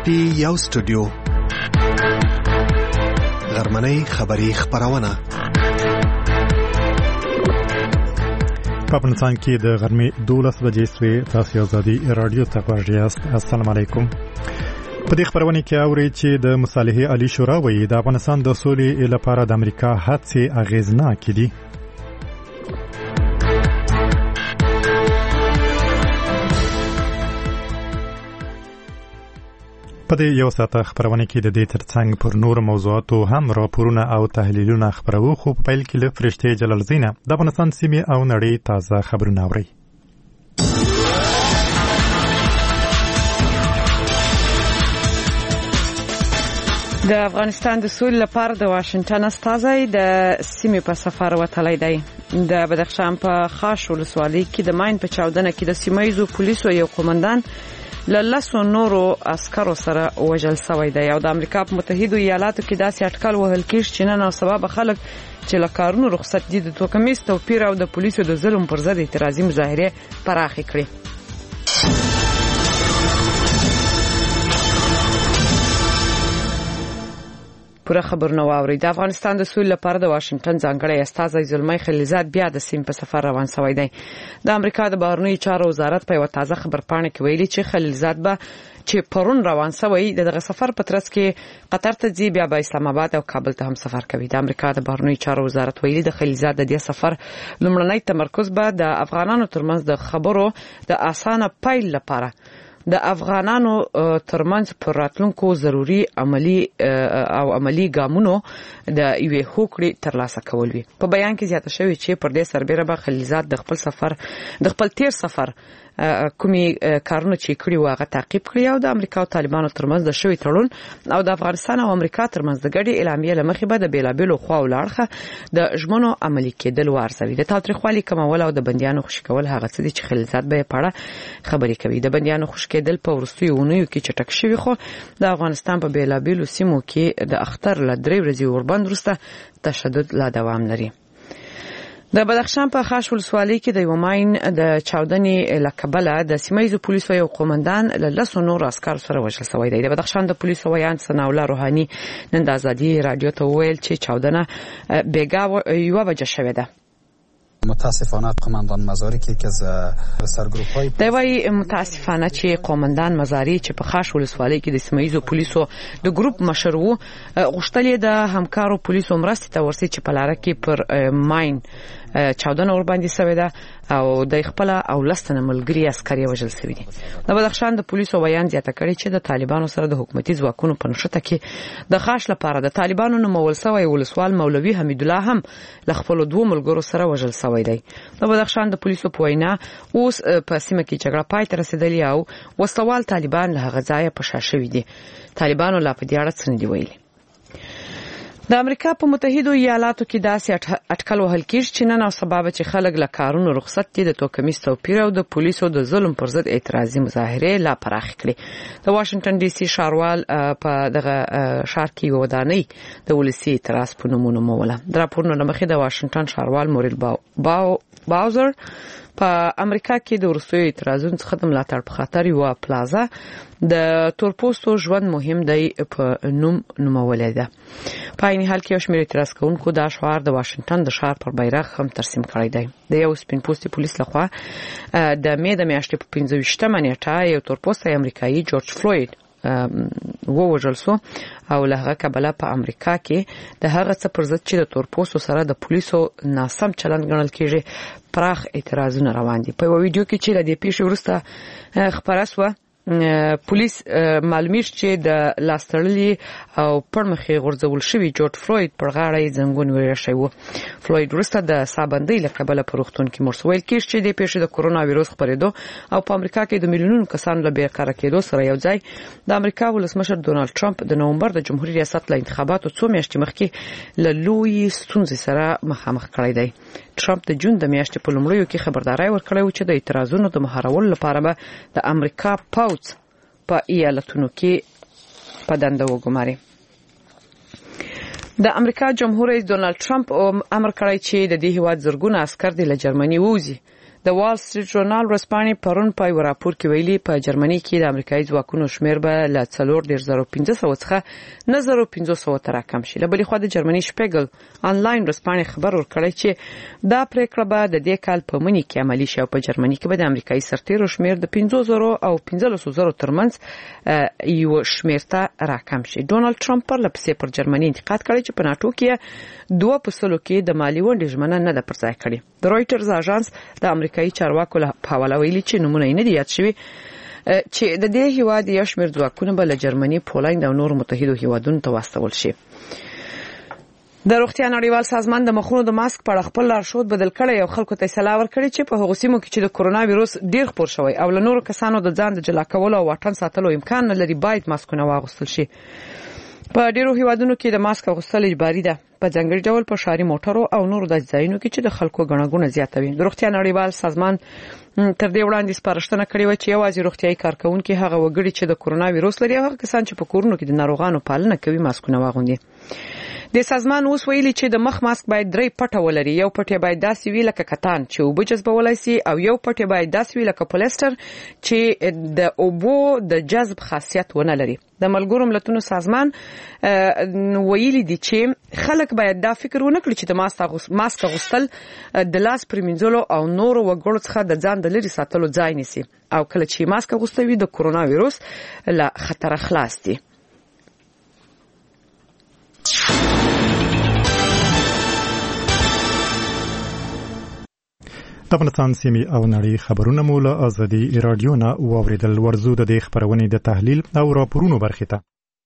ټي یو سټوډیو غرمنۍ خبری خبرونه په افغانستان کې د غرمې 12 بجې سوي تاسو آزادي رادیو ته ورغیاست. السلام علیکم. په دې خبرونه کې اوري چې د مصالحې عالی شورا وایي د افغانستان د سولې لپاره د امریکا هڅې اغیزناکې دي. په دې یو ساعته خبرونه کې د دې ترڅنګ پر نور موضوعاتو هم راپورونه او تحلیلونه خبرو، خو په پیل کې له فرشته جلال زینه د افغانستان سیمې او نړۍ تازه خبرونه اوري. د افغانستان د سولې لپاره د واشنگټن استازی د سیمې په سفر وتلی دی. د بدخشان په خاش ولسوالۍ کې د ماین په چاودنه کې د سیمایزو پولیسو یو قومندان له لسو نورو عسکرو سره وژل شوی دی. او د امریکا په متحده ایالاتو کې داسې اټکل وهل کېږي چې نن او سبا به خلک چې له کارونو رخصت دي د توکمیز توپیر او د پولیسو د ظلم پر ضد اعتراضي مظاهرې پراخې کړي. پوره خبرونه واوري. د افغانستان د سولې لپاره د واشنگټن ځانګړی استازی زلمی خلیلزاد بیا د سیم په سفر روان شوی دی. د امریکا د بهرنیو چارو وزارت په یو تازه خبرپاڼه کې ویلي چې خلیلزاد به چې پرون روان شوی دغه سفر په ترڅ کې قطر ته ځي، بیا به اسلام آباد او کابل ته هم سفر کوي. د امریکا د بهرنیو چارو وزارت ویلي د خلیلزاد د دې سفر لومړنی تمرکز به د افغانانو ترمنځ د خبرو د اسانه پیل لپاره د افغانانو ترمنځ پر راتلونکو ضروری عملی ګامونو د یوې هوکړې ترلاسه کول وي. په بیان کې زیاته شوی چې پر دې سربېره به خلیلزاد د خپل تیر سفر کومي کارونه چې کړی و هغه تعقیب کړی او د امریکا او طالبانو ترمنځ د شوی تړون او د افغانستان او امریکا ترمنځ د ګډي اعلامیې لمخې به د بیلابېلو خواو لاړخه د ژمنو عملي کېدل وارزوي. د تاوتریخوالي کمول او د بندیانو خوشي کول هغه څه دي چې خلیلزاد به په اړه خبرې کوي. د بندیانو خوشي کېدل په ورستیو اونیو کې چټک شوی، خو د افغانستان په بیلابېلو سیمو کې د اختر له 3 ورځې اوربند وروسته تشدد لا دوام لري. د بدخشان په خاش ولسوالۍ کې د یو ماین د چاودنې له کبله د سیمایزو پولیسو یو قومندان له لسو نورو عسکرو سره وژل شوی دی. د بدخشان د پولیسو ویان ثناء الله روحاني نن د آزادي رادیو ته وویل چې چاودنه بیګا 1 بجه شوې ده. متاسفانه قومندان مزاری که از سرگروپ‌های دی وای متاسفانه چې قومندان مزاری چې په خاش ولسوالۍ کې د سیمایزو پولیسو د ګروپ مشر وو غوښتل د همکارو پولیسو مرستې ته ورسي چې په لاره کې پر ماین چاودنه ور باندې شوې ده او د خپل او لستنه ملګری عسکري وژل شوی دي. د بدخشان د پولیسو بیان زیاته کړی چې د طالبانو سره د حکومتي ځواکونو په نشته کې د خاش لپاره د طالبانو نومول شوی ولسوال مولوي حمید الله هم ل خپل دوه ملګرو سره وژل شوی دی. د بدخشان د پولیسو په وینا اوس په سیمه کې جګړه پای ته رسیدلې او وسوال طالبان له غځای په شاشه دي. طالبانو لا په دې اړه څه نه دی ویلي. د امریکا په متحده ایالاتو کې داسې اټکل وهل کېږي چې نن او سبا به چې خلک له کارونو رخصت دي د توکمیز توپیر او د پولیسو د ظلم پر ضد اعتراضي مظاهرې لا پراخې کړي. د واشنگټن ډي سي ښاروال په دغه ښار کې ودانۍ د ولسي اعتراض په نوم ونوموله. د راپورونو له مخې د واشنگټن ښاروال مورل باوزر په امریکا کې د وروستیو اعتراضونو څخه د ملاتړ په خاطر یو پلازا د تورپوستو ژوند مهم دی په نوم نومولې ده. په عین حال کې یو شمېر اعتراض کوونکو دا شعار د واشنگټن د ښار پر بیرغ هم ترسیم کړی دی. د یو سپین پوستي پولیس لخوا د مې د میاشتې په 15مه نیټه یو تورپوستی امریکایي جورج فلوید ووژل شو او له هغه کبله په امریکا کې د هغه څه پر ضد چې د تورپوستو سره د پولیسو ناسم چلند ګڼل کېږي پراخ اعتراضونه روان دي. په یو ویډیو کې چې د دې پیښې وروسته خبره شوه پولیس معلومیږي چې د لاستړلي او پړمخې غورځول شوی جورج فلوید پر غاړه زنګون ویل شوی و. فلوید وروسته د سابندۍ له کبله په روغتون کې مړ شو. ویل کېږي چې د پیښې د کورونا وایروس خپرېدو او په امریکا کې د میلیونونو کسانو له بیکاره کېدو سره یو ځای د امریکا ولسمشر ډونالد ټرمپ د نومبر د جمهوریت ریاست له انتخاباتو 2 میاشتې مخکې له لوی ستونزې سره مخامخ کړی دی. ټرمپ د جون د میاشتې په لومړیو کې خبرداري ورکړې و چې د اعتراضونو د مهارولو لپاره به د امریکا پوځ په ایالتونو کې په دنده وګماري. د امریکا جمهور رئیس ډونالد ټرمپ امر کړی چې د دې هیواد زرګونه عسکر د جرمني ووزي. د د وال سټریټ ژورنال ورځپاڼې پرون په یو راپور کې ویلي په جرمني کې د امریکایي ځواکونو شمیر به له 4,500 څخه 9,500 ته راکم شي. له بلې خوا د جرمني شپیګل آنلاین ورځپاڼې خبر ورکړی چې دا پریکړه به د دې کال په مني کې عملي شي او په جرمني کې به د امریکایي سرتیرو شمیر د 5,000 او 15,000 ترمنځ یو شمیر ته راکم شي. ډونالد ټرمپ پر لپسې پر جرمني انتقاد کړی چې په ناتو کې 2% کې د مالی ونډې ژمنه نه ده پرځای کړې. د رويټرز اژانس د امریکایي چارواکو له حواله ویلي چې نمونه یې نه دي یاد شوي چې د دې هیواد یو شمیر ځواکونه به له جرمني، پولند او نور متحدو هیوادونو ته واستول شي. د روغتیا نړیوال سازمان د مخونو د ماسک په اړه خپل لارښود بدل کړی او خلکو ته اصلاح ورکړي چې په هغو سیمو کې چې د کورونا وایروس ډیر خپور شوی او له نورو کسانو د ځان د جلا کولو او واټن ساتلو امکان نه لري باید ماسکونه واغوستل شي. په ډیرو هیوادونو کې د ماسک اغوستل اجباري ده، په ځانګړي ډول په ښاري موټرو او نورو د ځایونو کې چې د خلکو غڼهګونه زیاتوي. د روغتیا نړیوال سازمان تر دې وړاندې سپارښتنه کړې و چې یوازې روغتیايي کارکونکي هغه وګړي چې د کورونا وایروس لري او هغه کسان چې په کورونو کې د ناروغانو پالنه کوي ماسکونه واغوندي. د سازمان اوس ویلي چې د مخ ماسک باید 3 پټه ولري. یو پټه باید داسې وي لکه کتان چې اوبه جذبولای شي او یو پټه باید داسې وي لکه پولیستر چې د اوبو د جذب خاصیت ونه لري. د ملګرو ملتونو سازمان ویلي دي چې خلک باید دا فکر ونه کړي چې د ماسک اغوستل د لاس پریمنځلو او نورو وګړو څخه د ځان د لري ساتلو ځای نیسي او کله چې ماسک اغوستوي د کورونا وایروس له خطر خلاص دي. د افغانستان سیمې او نړۍ خبرونه مو له ازادي رادیو نه واوریدل. ورزو د دې خبرونې د تحلیل او راپورونو برخه ته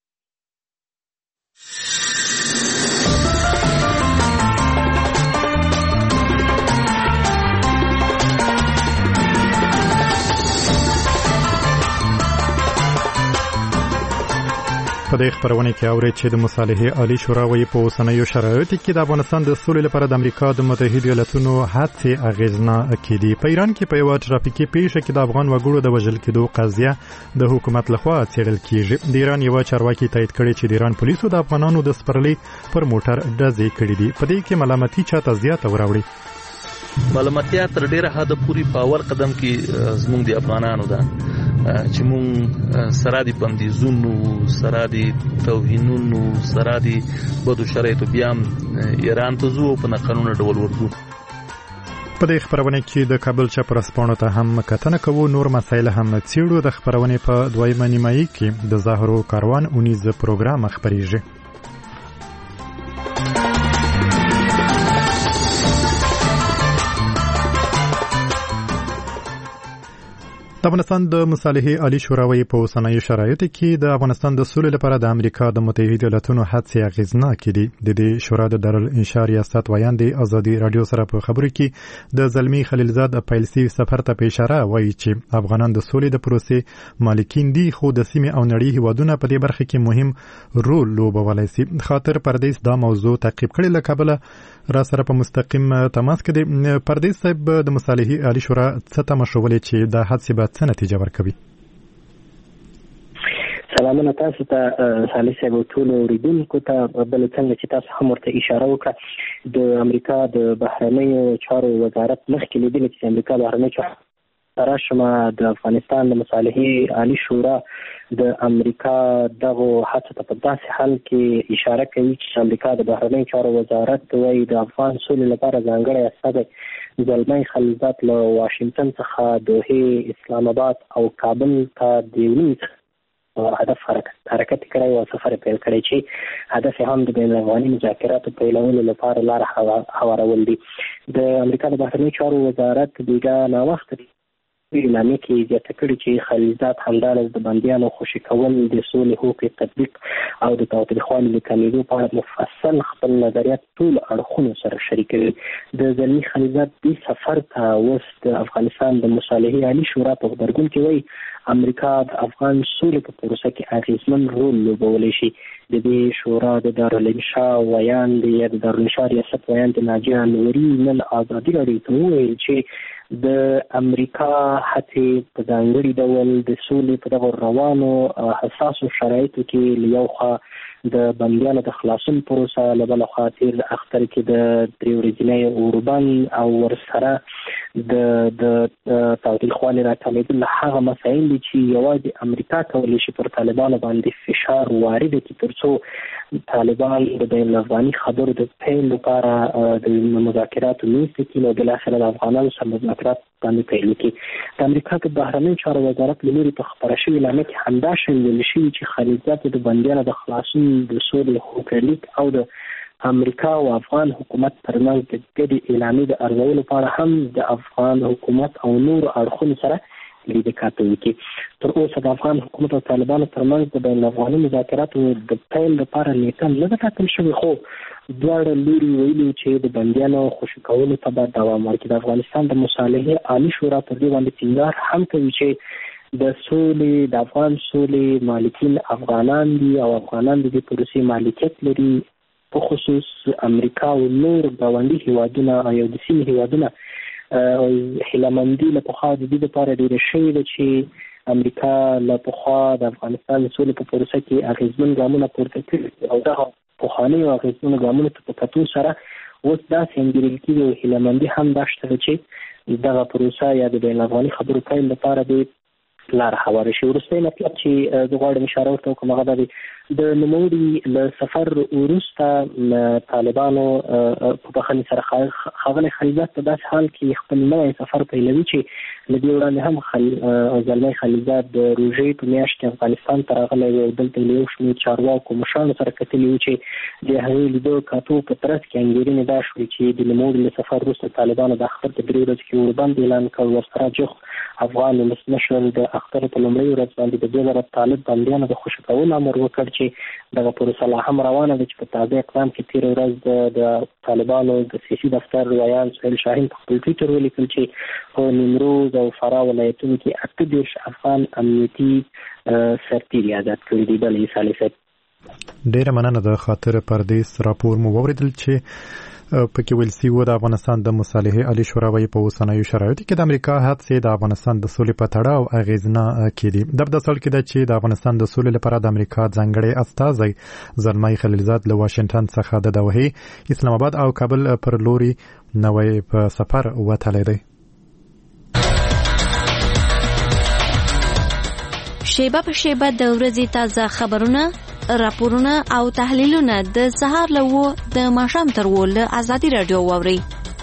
په دې خبرونه کې اوري چې د مصالحې عالی شورا وایي په اوسنیو شرایطو کې د افغانستان د سولې لپاره د امریکا د متحده ایالاتونو هڅې اغیزناکې دي. په ایران کې په یو ټرافیکي پیښه کې د افغان وګړو د وژل کېدو قضیه د حکومت لخوا څېړل کیږي. د ایران یو چارواکي تایید کړی چې د ایران پولیسو د افغانانو د سپرلي پر موټر ډزې کړې دي. په دې کې ملامتي چاته زیاته وراوړي. ملامتیا تر ډیره حد پورې په اول قدم کې زموږ د افغانانو ده چې مونږ سره د بندیزونو، سره د توهینونو، سره د بدو شرایطو بیا ایران ته ځو په ناقانونه ډول ورځو. په دې خبرونه کې د کابل چپ رسپانو ته هم کتنه کوو. نور مسایل هم څېړو. د خبرونه په دویمه نیمایي کې د زهرو کاروان اونیز پروګرام خبريږي. د افغانستان د مصالحې عالی شورا وایي په اوسنیو شرایطو کې د افغانستان د سولې لپاره د امریکا د متحده ایالاتونو هڅې اغیزناکې دي. د دې شورا د دارالانشا ریاست ویاند ازادي رادیو سره په خبرو کې د زلمی خلیلزاد پایلسي سفر ته په اشاره وایي چې افغانان د سولې د پروسې مالکین دي خو د سیمې او نړۍ هیوادونه په دې برخه کې مهم رول لوبولای شي. خاطر پردیس دا موضوع تعقیب کړي. له کابل را سره په مستقیم تماس کې د پردیس صاحب د مصالحې عالی شورا څه تماشولې چې د حادثې بعد څه نتیجه ورکوي؟ سلامونه تاسو ته صالح صاحب او ټول اوریدونکو ته. بل څنګه چې تاسو هم ورته اشاره وکړه د امریکا د بهرنیو چارو وزارت مخکې لیدل چې امریکا بهرنیو چارو ترشمه د افغانستان د مصالحې عالی شورا د امریکا دغه هڅه ته په داسې حال کې اشاره کوي چې امریکا د بهرنیو چارو وزارت وایي د افغان سولې لپاره ځانګړی استازی زلمی خلیلزاد له واشنگټن څخه دوحې، اسلام آباد او کابل ته د هدف حرکت کړی او سفر پیل کړی چې هدف هم د بین افغاني مذاکراتو پیلولو لپاره لاره هوارول دي. د امریکا د بهرنیو چارو وزارت بیګا ناوخته اعلامیه کې زیاته کړې چې خلیلزاد همدارس د بندیانو خوشي کول، د سولې حقوقي تطبیق او د تاوتریخوالي د کمېدو په اړه مفصل خپل نظریات ټول اړخونو سره شریکوي. د زلمی خلیلزاد دې سفر ته اوس د افغانستان د مصالحې عالی شورا په غبرګون کې وایي امریکا د افغان سولې په پروسه کې اغیزمن رول لوبولی شي. د دې شورا د دارالانشا ویاند یا د دارالانشا ریاست ویاند ناجیه نوري نن ازادي راډیو ته وویل چې د امریکا هڅې په ځانګړي ډول د سولې په دغه روانو حساسو شرایطو کې له یو خوا د بندیانو د خلاصون پروسه له بل خوا تیر اختر کې د 3 ورځې اوربند او ورسره د تاوتریخوالي راټولېدل هغه مسایل دي چې یوازې امریکا کولی شي پر طالبانو باندې فشار وارد کړي ترڅو طالبان د بین الافغاني خبرو د پیل لپاره د مذاکراتو نیسي کې نو بالاخره د افغانانو سره مذاکرات باندې پیل کړي. د امریکا د بهرنیو چارو وزارت له لوري په خبره شوې اعلامیه کې همدا شی ویل شوي چې خلیجات د بندیانو د خلاصون د سولې حقوقلیک او د امریکا او افغان حکومت ترمنځ د ګډې اعلامیې د ارزولو لپاره هم د افغان حکومت او نور اړخونو سره لیدل کاته. تر اوسه د افغان حکومت او طالبانو ترمنځ د بین الافغاني مذاکراتو د پیل لپاره نیټه نه ده ټاکل شوې، خو دواړه لوري ویلي چې د بندیانو خوشي کولو ته به دوام ورکړي. د افغانستان د مصالحې عالي شورا پر دې باندې ټینګار هم کوي چې د سولې د افغان سولې مالکین افغانان دي او افغانان د دې پروسې مالکیت لري، په خصوص امریکا او نور ګاونډي هیوادونه او د سیمې هیوادونه هیلمندي له پخوا د دې لپاره ډېره شوې ده چې امریکا له پخوا د افغانستان د سولې په پروسه کې اغېزمن ګامونه پورته کړي او دغه پخوانیو اغېزمنو ګامونو ته په کتو سره اوس داسې انګېرل کېږي او هیلمندي هم دا شته چې دغه پروسه یا د بین الافغاني خبرو پیل لپاره د لار هواره شي. وروستی مطلب چې زه غواړم اشاره ورته وکړم هغه دا دی د نوموړي له سفر وروسته طالبانو په بخښنې سره ښاغلی خلیزاد په داسې حال کې خپل نوی سفر پیلوي چې له دې وړاندې هم زلمی خلیزاد د روژې په میاشت کې افغانستان ته راغلی و او دلته له یو شمېر چارواکو مشرانو سره کتلي وو چې د هغې لیدو کاتو په ترڅ کې انګېرنې دا شوې چې د نوموړي له سفر وروسته طالبانو د اختر په 3 ورځو کې اوربند اعلان کړ. ورسره جوخ افغان ولسمشر د اختر په لومړۍ ورځ باندې د 2000 طالب بندیانو د خوشي کولو امر وکړ چې دغه پروسه لا هم روانه ده چې په تازه اقدام کې 13 ورځ د طالبانو د سیاسي دفتر ویان سهیل شاهین په خپل ټویټر ولیکل چې په نیمروز او فراه ولایتونو کې 38 افغان امنیتي سرتیري آزاد کړي دي. بل عیسی صاحب ډېره مننه د خاطر پردیس راپور مو واوریدل چې پکې ویل سی و د افغانستان د مصالحې عالي شورا وايي په اوسنیو شرایطو کې د امریکا هڅې د افغانستان د سولې په تړاو اغېزنه کړي. د اصل کې ده چې د افغانستان د سولې لپاره د امریکا ځانګړي استازی زلمی خلیلزاد له واشنگټن څخه د دوحې اسلام آباد او کابل پر لوري نوې په سفر وتلی دی. شیبه په شیبه د ورځې تازه خبرونه، راپورونه او تحلیلونه د سهار له 9 د ماښام تر 10 له ازادي رادیو واورئ.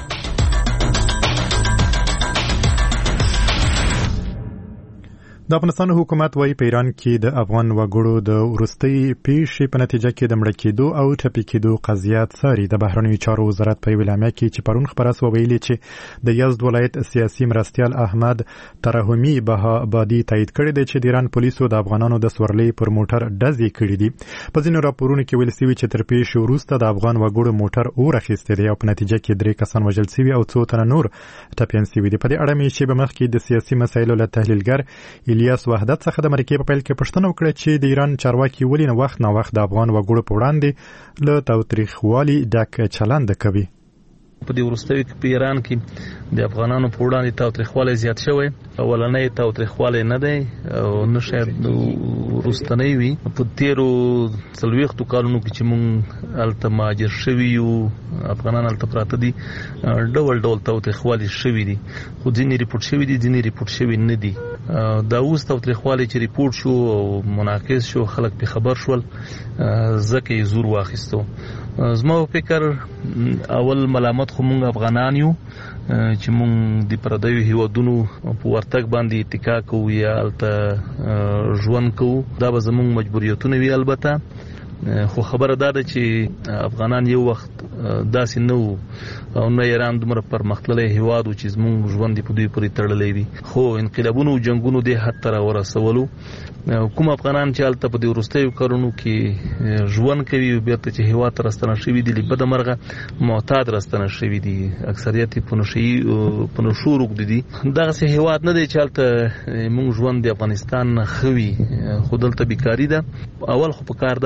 د افغانستان حکومت وايي په ایران کې د افغان وګړو د وروستي پیښې په نتیجه کې د مړه کېدو او ټپي کېدو قضیه څاري. د بهرنیو چارو وزارت په اعلامیه کې چې پرون خبره سوه ویلي چې د یزد ولایت سیاسي مرستیال احمد ترحمي بهابادي تایید کړی دی چې د ایران پولیسو د افغانانو د سورلۍ پر موټر ډزې کړي دي. په ځینو راپورونو کې ویل شوي چې تر پیښې وروسته د افغان وګړو موټر اور اخیستی دی او په نتیجه کې 3 کسان وژل شوي او 2 تنه نور ټپیان شوي دي. په دې اړه مې شیبه مخکې د سیاسي مسایلو له تحلیلګر الیاس وحدت څخه د مرکې په پیل کې پوښتنه وکړه چې د ایران چارواکي ولې نه وخت د افغان وګړو په وړاندې له تاوتریخوالي ډک چلند کوي. په دې وروستیو کې په ایران کې د افغانانو په وړاندې تاوتریخوالی زیات شوی. اولنی تاوتریخوالی نه دی او نه شاید وروستنی وي. په تیرو 40 کالونو کې چې مونږ هلته مهاجر شوي یو، افغانان هلته پراته دي، ډول ډول تاوتریخوالی شوي دي، خو ځینې ریپورټ شوي دي، ځینې ریپورټ شوي نه دي. دا اوس تاوتریخوالی چې ریپورټ شو او منعکس شو، خلک په خبر شول، ځکه یې زور واخیستو. زما په فکر اول ملامت خو مونږ افغانان یو چې مونږ د پردیو هیوادونو په ورتګ باندې اتکا کوو یا هلته ژوند کوو. دا به زمونږ مجبوریتونه وي البته، خو خبره دا ده چې افغانان یو وخت داسې نه وو او نه ایران دومره پرمختللی هیواد و چې زمونږ ژوند په دوی پورې تړلی وي. خو انقلابونو او جنګونو دې حد ته راورسولو. کوم افغانان چې هلته په دې وروستیو کارونو کې ژوند کوي بیرته چې هیواد ته راستنه شوي دي، له بده مرغه معتاد راستنه شوي دي، اکثریت یې په نشو روږدي دي. دغسې هیواد نه دی چې هلته مونږ ژوند د افغانستان نه ښه وي، خو دلته بیکاري ده. اول خو په کار دا دی چې په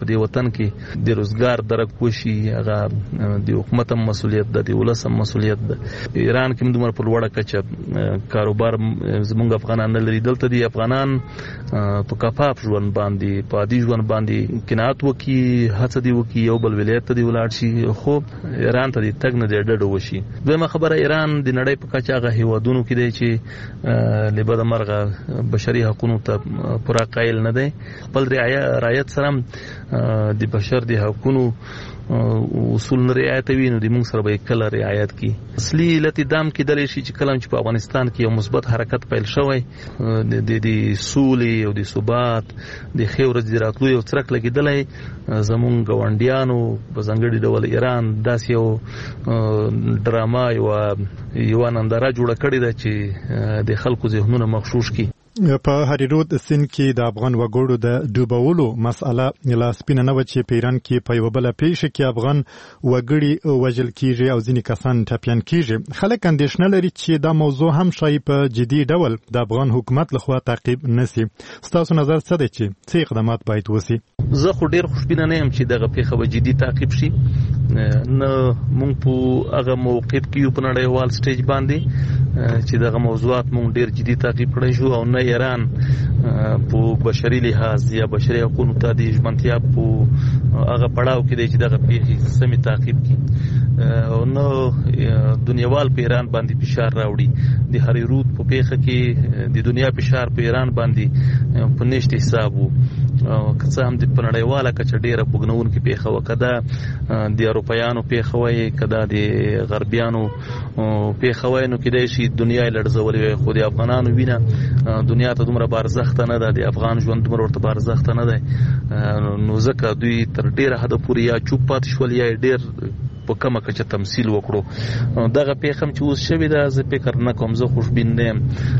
په دې وطن کې د روزګار درک وشي هغه د حکومت مسؤلیت ده د ولس مسؤلیت ده ایران کې موږ په لوړه کچه کاروبار زموږ افغانان نه لري دلته دي افغانان په کفاف ژوند باندې په عادي ژوند باندې قناعت وکي هڅه دی وکي یو بل ولایت ته دی ولاړ شي خو ایران ته د تګ نه ډډه وشي دویمه خبره ایران د نړۍ په کچه هغه هیوادونو کې دی چې لبد مرغه بشري حقوقو ته پوره قایل نه دی خپل رعایت سره د بشر د حقوقو اصول نه رعایتوي نو د موږ سره به کله رعایت کی اصلي علت دام کې دلې شي چې کله چې په افغانستان کې یو مثبت حرکت پیل شوی د سولې او د ثبات د خیر راتلو یو څرک لګیدلې زموږ ګاونډیانو په ځانګړي ډول ایران داسې یو ډراما یو ننداره جوړه کړې ده چې د خلکو ذهنونه مغشوش کی په هریرود سین کې د افغان وګړو د ډوبولو مسأله لا سپینه نه و چې په ایران کې په یو بل پیښه کې افغان وګړي وژل کیږي او ځینې کسان ټاپیان کیږي خلک اندېښنه لري چې دا موضوع هم شای په جدي ډول د افغان حکومت لخوا تعقیب نشي ستاسو نظر څه دی چې څه اقدامات باید وشي زه خو ډیر خوشبینه نه یم چې دغه پیښه به جدي تعقیب شي نه مونږ په هغه موقف کې یو په نړیوال سټیج باندې چې دغه موضوعات مونږ ډیر جدي تعقیب کړی شو او نه ایران په بشري لحاظ یا بشري حقوقو ته د ژمنتیا په هغه پړاو کې دی چې دغه پیښې سمې تعقیب کړي او نو دنیاوال په ایران باندې فشار راوړي د هریرود په پیښه کې د دنیا فشار په ایران باندې په نشته حساب وو که څه هم د نړیواله کچه ډیره پوګنون کې پیښه وکړه د اروپایانو پیښه وای کدا د غربیانو پیښه وای نو کې د شي دنیا لړزولې خو د افغانانو وینه دنیا ته دومره بارزخت نه ده د افغان ژوند دومره ورته بارزخت نه ده نو ځکه دوی تر ډیره حد پورې یا چوپ پات شول یا ډیر په کومه کچه تمثيل وکړو دغه پیغام چې اوس شوی دا زه فکر نه کوم زه خوشبین نیم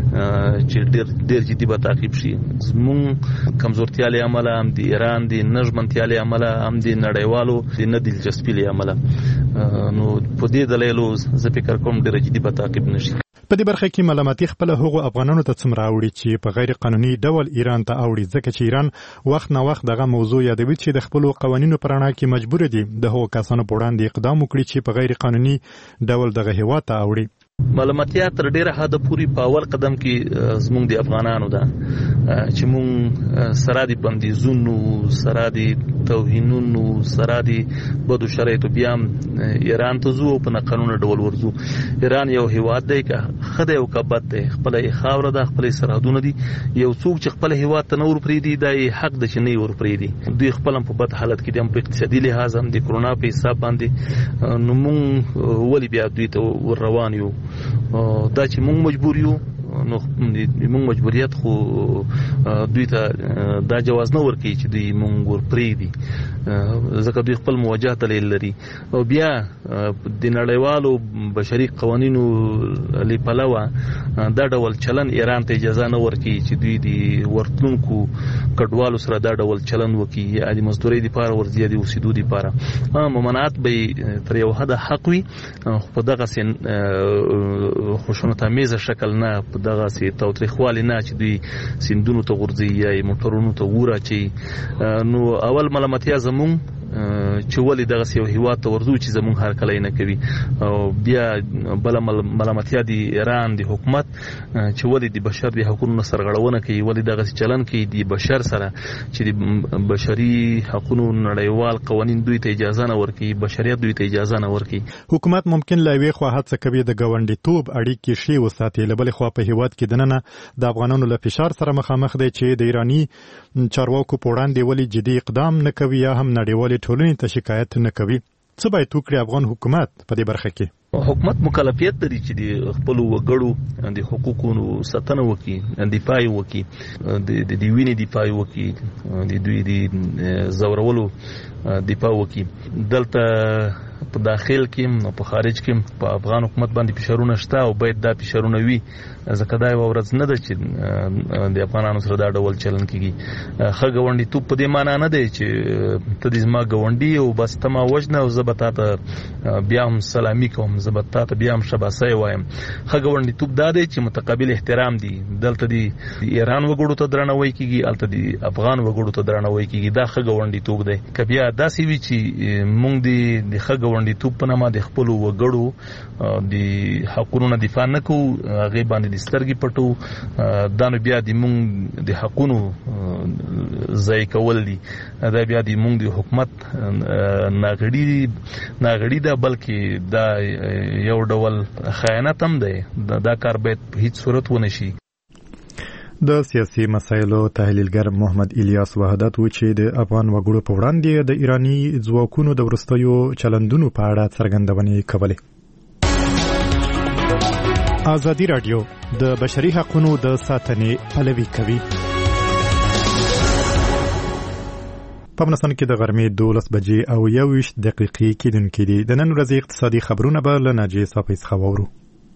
چې ډیر جدي به تعقیب شي زمون کمزورتیا له عمله هم د ایران د نژمنتیا له عمله هم د نړیوالو د نه دلچسپي له عمله نو په دې دلیلو زه فکر کوم ډیر جدي به تعقیب نشي په دې برخه کې ملامتي خپل هغو افغانانو ته څومره اوړي چې په غیر قانوني ډول ایران ته اوړي ځکه چې ایران وخت نه وخت دغه موضوع یادوي چې د خپل قوانینو پر اړه کې مجبور دي د هغو کسانو په وړاندې اقدام وکړي چې په غیر قانوني ډول دغه هیواد ته اوړي معلوماتیا تر ډیره حد پوری په اول قدم کې زموږ د افغانانو ده چې مونږ سره دي بندیزونو سره دي توهینونو سره دي بدو شرایطو بیا ایران ته زو په قانوني ډول ورزو ایران یو هیواد دی که خدای او کبد دی خپل خاور ده خپل سرحدونه دي یو څوک چې خپل هیواد ته نور پری دي د حق د شنی ور پری دي دوی خپل په بد حالت کې د اقتصادي لحاظ هم د کرونا په حساب باندې نو مونږ ولی بیا دوی ته ور روان یو دا چې مونږ مجبور یو نو مونږ مجبوریت خو دوی ته دا جواز نه ورکړي چې دوی مونږ ورپری دي ځکه دوی خپل مواجهت لري او بیا د نړیوالو بشري قوانینو لپاره دا ډول چلن ایران ته اجازه نه ورکړي چې دوی د ورتلونکو کډوالو سره دا ډول چلن وکړي یا د مزدوري لپاره ورزيادي اوسېدو لپاره ممانعت به تر یو حد حق وي خو دغه سن خوشونه تمیز شکل نه دغه سي توتریخوالي نه چې دوی سندونو ته غورځي یا موټرونو ته وره چې نو اول ملامتیا زمون چې ولې دغه سي هیواد ته ورځو چې زمون هر کله نه کوي او بیا بل ملامتیا دی ایران دی حکومت چې ولې د بشر د حقوقو سرغړونه کوي ولې دغه چلن کوي د بشر سره چې د بشري حقوقو نړیوال قوانين دوی ته اجازه نه ورکوي بشریت دوی ته اجازه نه ورکوي حکومت ممکن لوي خو هڅه کوي د ګوندیتوب اړیکې شی وساتي لبل خو په هیواد کې دننه د افغانانو له فشار سره مخامخ دي چې د ایرانی چارواکو په وړاندې ولې جدي اقدام نه کوي یا هم نړیوال ټولنې ته شکایت نه کوي څه باید وکړي افغان حکومت په دې برخه کې حکومت مکلفیت لري چې د خپل وګړو د حقوقو ساتنه وکړي دفاع وکړي د وینې دفاع وکړي د دوی د زورولو دفاع وکړي دلته په داخل کې نو په خارج کې په افغان حکومت باندې فشارونه شته او باید دا فشارونه وي ځکه دا یو ورځ نه ده چې د افغانانو سره دا ډول چلن کیږي. ښه ګاونډي توپ په دې معنی نه دی چې ته دې زما ګاونډي او بس ته ما وژنه او زه به تا ته بیا هم سلامي کوم، زه به تا ته بیا هم شباسي وایم. ښه ګاونډي توپ دا دی چې متقابل احترام دی. دلته دی ایران وګړو ته درناوی کیږي، الته دی افغان وګړو ته درناوی کیږي. دا ښه ګاونډي توپ دی. که بیا داسې وي چې موږ د ښه ګاونډي توپ په نامه د خپلو وګړو د حقونو نه دفاع نه کوو، هغې باندې د سترګې پټو، دا نو بیا د موږ د حقونو ضایع کول دي. دا بیا د موږ د حکومت ناغړي ده، بلکې دا یو ډول خیانت هم دی. دا کار باید په هیڅ صورت ونه شي. د سیاسي مسایلو تحلیلګر محمد الیاس وحدت و چې د افغان وګړو په وړاندې د ایرانی ځواکونو د وروستیو چلندونو په اړه څرګندونې کولې. ازادي راډیو د بشري حقوقو د ساتنې پلوي کوي. په افغانستان کې د غرمې 12 بجې او 21 دقیقې کېدونکې دي. د نن ورځې اقتصادي خبرونه به له ناجیې صافي څخه واورو.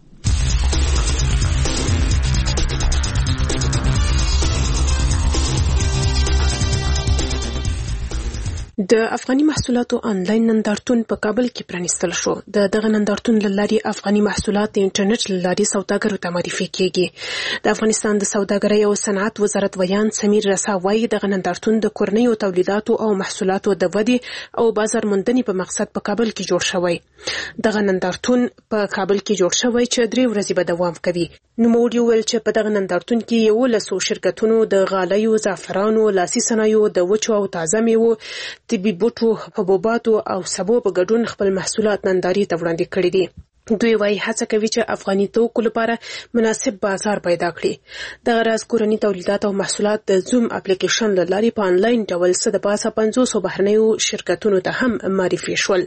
د افغاني محصولاتو آنلاین نندارتون په کابل کې پرانیستل شو. دغه نندارتون له لارې افغاني محصولات د انټرنیټ له لارې سوداګرو ته معرفي کیږي. د افغانستان د سوداګرۍ او صنعت وزارت ویان سمیر رسا وايي دغه نندارتون د کورنیو تولیداتو او محصولاتو د ودې او بازار موندنې په مقصد په کابل کې جوړ شوی. دغه نندارتون په کابل کې جوړ شوی چې 3 ورځې به دوام کوي. نوموړي وویل چې په دغه نندارتون کې 11 شرکتونو د غالیو، زعفرانو، لاسي صنایعو، د وچو او تازه میوو، طبي بوټو، حبوباتو او سبو په ګډون خپل محصولات نندارې ته وړاندې کړي دي. دوی وايي هڅه کوي چې افغاني توکو لپاره مناسب بازار پیدا کړي. دغه راز کورني تولیدات او محصولات د زوم اپلیکیشن له لارې په آنلاین ډول څه د پاسه 500 بهرنیو شرکتونو ته هم معرفي شول.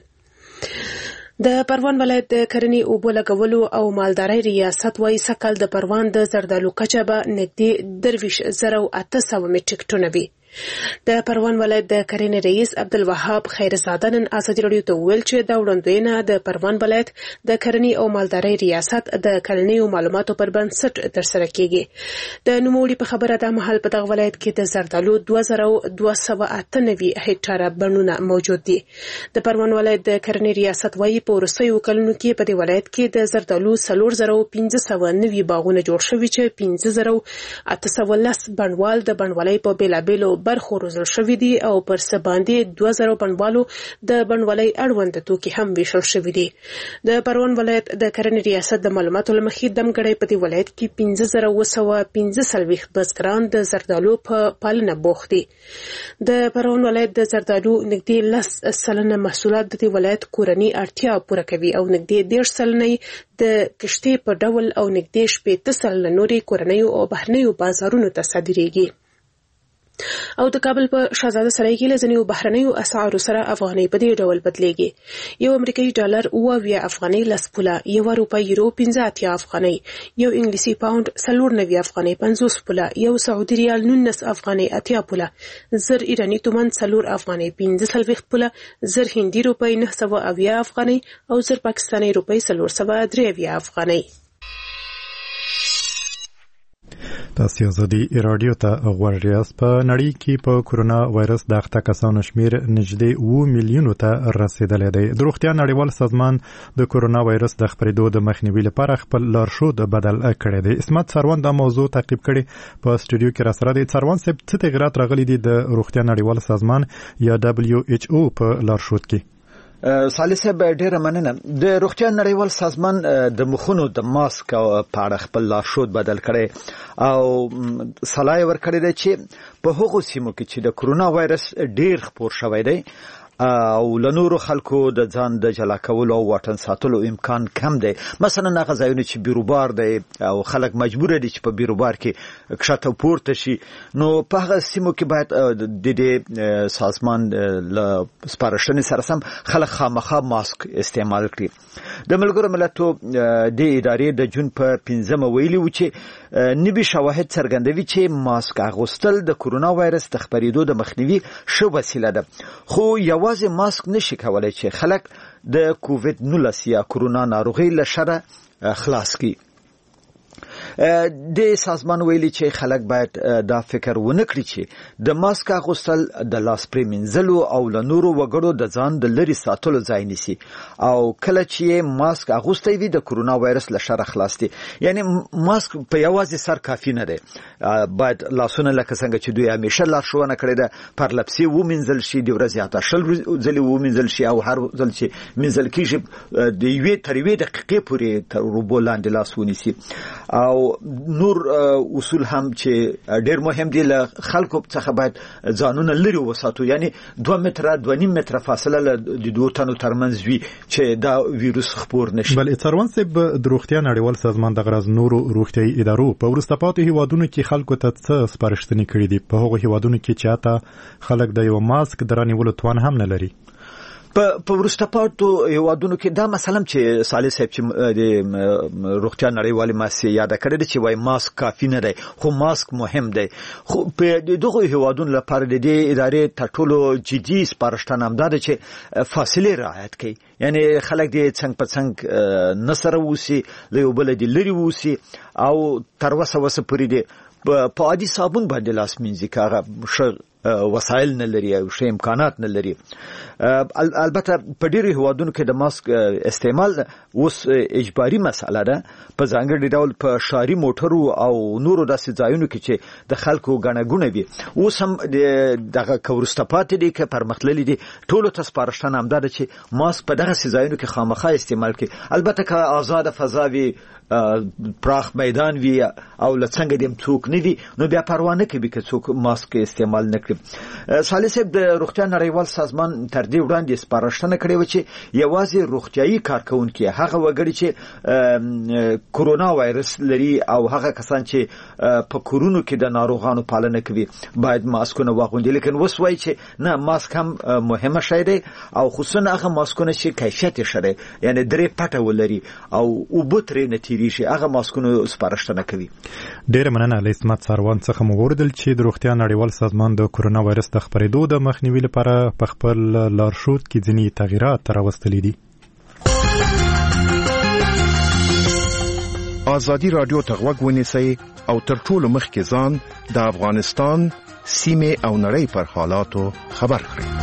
د پروان ولایت د کرنې اوبو لګولو او مالدارۍ ریاست وايي سکل د پروان د زردالو کچه به نږدې 23,800 میټریک ټنه وي. د پروان ولایت د کرنې رئیس عبدالوهاب خیرزاده نن ازادي راډیو ته وویل چې دا وړاندوینه د پروان ولایت د کرنې او مالدارۍ ریاست د کلنیو معلوماتو پر بنسټ ترسره کیږي. د نوموړي په خبره دا مهال په دغه ولایت کې د زردالو 2298 هکټاره بڼونه موجود دي. د پروان ولایت د کرنې ریاست وايي په وروستیو کلونو کې په دې ولایت کې د زردالو 4590 باغونه جوړ شوي چې 5810 بڼوال د بڼوالۍ په بیلابیلو برخو روزل شوي دي او پر څه باندې 2000 بڼوالو د بڼوالۍ اړوند توکي هم ویشل شوي دي. د پروان ولایت د کرنې ریاست د معلوماتو لمخې دمګړی په دې ولایت کې 15,945 بزګران د زردالو په پالنه بوخت دي. د پروان ولایت د زردالو نږدې 10% محصولات د دې ولایت کورنی اړتیا پوره کوي او نږدې 1.5% د کشتۍ په ډول او نږدې 70% نورې کورنیو او بهرنیو بازارونو ته صادریږي. او د کابل په شاهزاده سرای کې لزنیو بهرنیو اسعارو سره افغانۍ په دې ډول بدلېږي. یو امریکایي ډالر 9 افغانۍ لس پوله، یو روپۍ یورو 15 افغانۍ، یو انګلیسي پاوند 94 افغانۍ 50 پوله، یو سعودي ریال 19 افغانۍ 80 پوله، زر ایرانی تومان 4 افغانۍ 15 پوله، زر هندي روپۍ 970 افغانۍ او زر پاکستاني روپۍ 403 افغانۍ. تاسو ازادي رادیو ته غوږ یاست. په نړۍ کې په کورونا وایرس د اخته کسانو شمیر نږدې 2 میلیونو ته رسیدلی دی. د روغتیا نړیوال سازمان د کورونا وایرس د خپرېدو د مخنیوي لپاره خپل لارښود بدل کړی دی. اسمت څاروان دا موضوع تعقیب کړي په سټوډیو کې راسره دی. څاروان صاحب څه تغیرات راغلي دي د روغتیا نړیوال سازمان یا WHO په لارښود کې؟ صالح صاحب ډیره مننه. د روغتیا نړیوال سازمان د مخونو د ماسک په اړه خپل لارښود بدل کړي او صلاح ورکړي دی چې په هغو سیمو کې چې د کورونا وایرس ډیر خپور شوی دی او لنورو خلکو د ځان د جلا کولو او واټن ساتلو امکان کم دی. مثلا هغه ځایونه چې بیروبار دی او خلک مجبور دي چې په بیروبار کې کښته پورته شي، نو په هغه سیمو کې باید د دې سازمان له سپارښتنې سره سم خلک خامخا ماسک استعمال کړي. د ملګرو ملتو د ادارې د جون په 15 ویلي و چې نوي شواهد څرګندوي چې ماسک اغوستل د کورونا وایرس د خپرېدو د مخنیوي ښه وسیله ده، خو یوازې ماسک نشي کولای چې خلک د کووډ 19 یا کورونا ناروغي له شره خلاص کی. د سازمان ویلي چې خلک باید دا فکر ونه کړي چې د ماسک اغوستل د لاس پریمنځلو او له نورو وګړو د ځان د لري ساتلو ځای نیسي او کله چې ماسک اغوستی وي د کورونا وایرس له شره خلاص دي. یعنی ماسک په یوازې سر کافي نه دی، باید لاسونه لکه څنګه چې دوی همیشه لارښوونه کړې ده پرلپسې ومینځل شي، د ورځې حتی 20 ځلې ومینځل شي او هر ځل چې مینځل کېږي د یوې تر یوې دقیقې پورې تر اوبو لاندې لاس ونیسي. او نور اصول هم چې ډېر مهم دي، له خلکو څخه باید ځانونه لري وساتو، یعنی 2 متره 2.5 متره فاصله د دوه تنو ترمنځ وي چې دا ویروس خپور نشي. بل څاروان صاحب د روغتیا نړیوال سازمان د غرض نورو روغتیايي ادارو په وروسته پاتې هیوادونو کې خلکو ته څه سپارښتنې کړې دي په هغو هیوادونو کې چې اته خلک د یو ماسک درانیولو توان هم نه لري؟ په وروسته پاتو هیوادونو کې دا مثلا چې صالح صاحب چې د روغتیا نړیوالې مؤسسې یاد کړی چې وای ماسک کافي نه دی، خو ماسک مهم دی. خو په دغه هیوادونو لپاره د دې ادارې تر ټولو جدي سپارښتنه هم ده چې فاصله رعایت کړي، یعنی خلک دې څنګ په څنګ نه سره ووسي، له یو بل دې لري ووسي او تر وسه پورې دې په عادي صابون باندې لاس مینځي که هغه وسایل نه لري او ښه امکانات نه لري. البته په ډیرو هیوادونو کې د ماسک استعمال اوس اجباري مسله ده، په ځانګړي ډول په ښاري موټرو او نورو داسې ځایونو کې چې د خلکو ګڼه ګوڼه وي. اوس هم دغه که وروسته پاتې دي که پرمختللي دي، ټولو ته سپارښتنه همدا ده چې ماسک په دغسې ځایونو کې خامخا استعمال کړي. البته که آزاده فضا وي، پراخ میدان وي او لڅنګ دې څوک نه وي، نو بیا پروا نه کوي که څوک ماسک استعمال نه کړي. صالح صاحب د روغتیا نړیوال سازمان تر دې وړاندې سپارښتنه کړې وه چې یوازې روغتیايي کارکونکي، هغه وګړي چې کورونا وایرس لري او هغه کسان چې په کورونو کې د ناروغانو پالنه کوي باید ماسکونه واغوندي. لیکن اوس وایي چې نه، ماسک هم مهمه شی دی او خصوصا هغه ماسکونه چې کیفیت یې ښه دی، یعنی درې پټه ولري او اوبه ترې نه تېرېږي، هغه ماسکونو سپارښتنه کوي. ډېره مننه له اسمت ساروان څخه مو واورېدل چې د روغتیا نړیوال سازمان د کورونا وایرس د خپرېدو د مخنیوي لپاره په خپل لارښود کې ځینې تغییرات راوستلي دي. ازادي رادیو ته غوږ ونیسئ او تر ټولو مخکې ځان د افغانستان سیمې او نړۍ پر حالاتو خبر کړئ.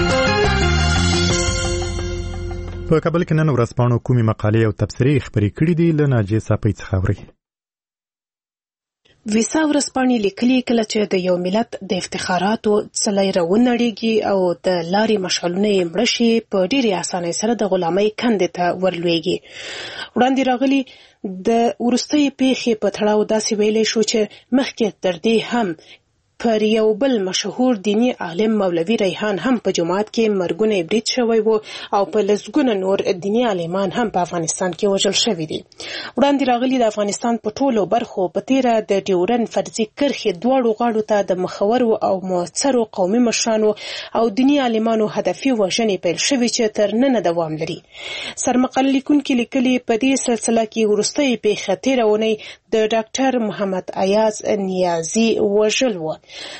په کابل کې نن ورځپاڼو کومې مقالې او تبصرې خپرې کړي دي؟ له ناجیې صافۍ څخه اورئ. ویسا ورځپاڼې لیکلي کله چې د یو ملت د افتخاراتو څلی راونړېږي او د لارې مشعلونه یې مړه شي، په ډېرې اسانۍ سره د غلامۍ کندې ته ورلویږي. وړاندې راغلي د وروستۍ پیښې په تړاو داسې ویلی شو چې مخکې تر دې هم پر یو بل مشهور دینی عالم مولوی ریحان هم په جماعت کې مرګونه برید شوی وو او په لسګونه نور دینی عالمان هم په افغانستان کې وژل شوي دي. وړاندې راغلي د افغانستان په ټولو برخو په تیره د ډیورن فرضي کرښې دواړو غاړو ته د مخورو او مؤثرو قومي مشرانو او دینی عالمانو هدفي وژنې پیل شوي چې تر ننه دوام لري. سرمقاله لیکونکي لیکلي په دې سلسله کې وروستۍ پیښه تیره اونۍ د ډاکټر محمد ایاز نیازي وژل و.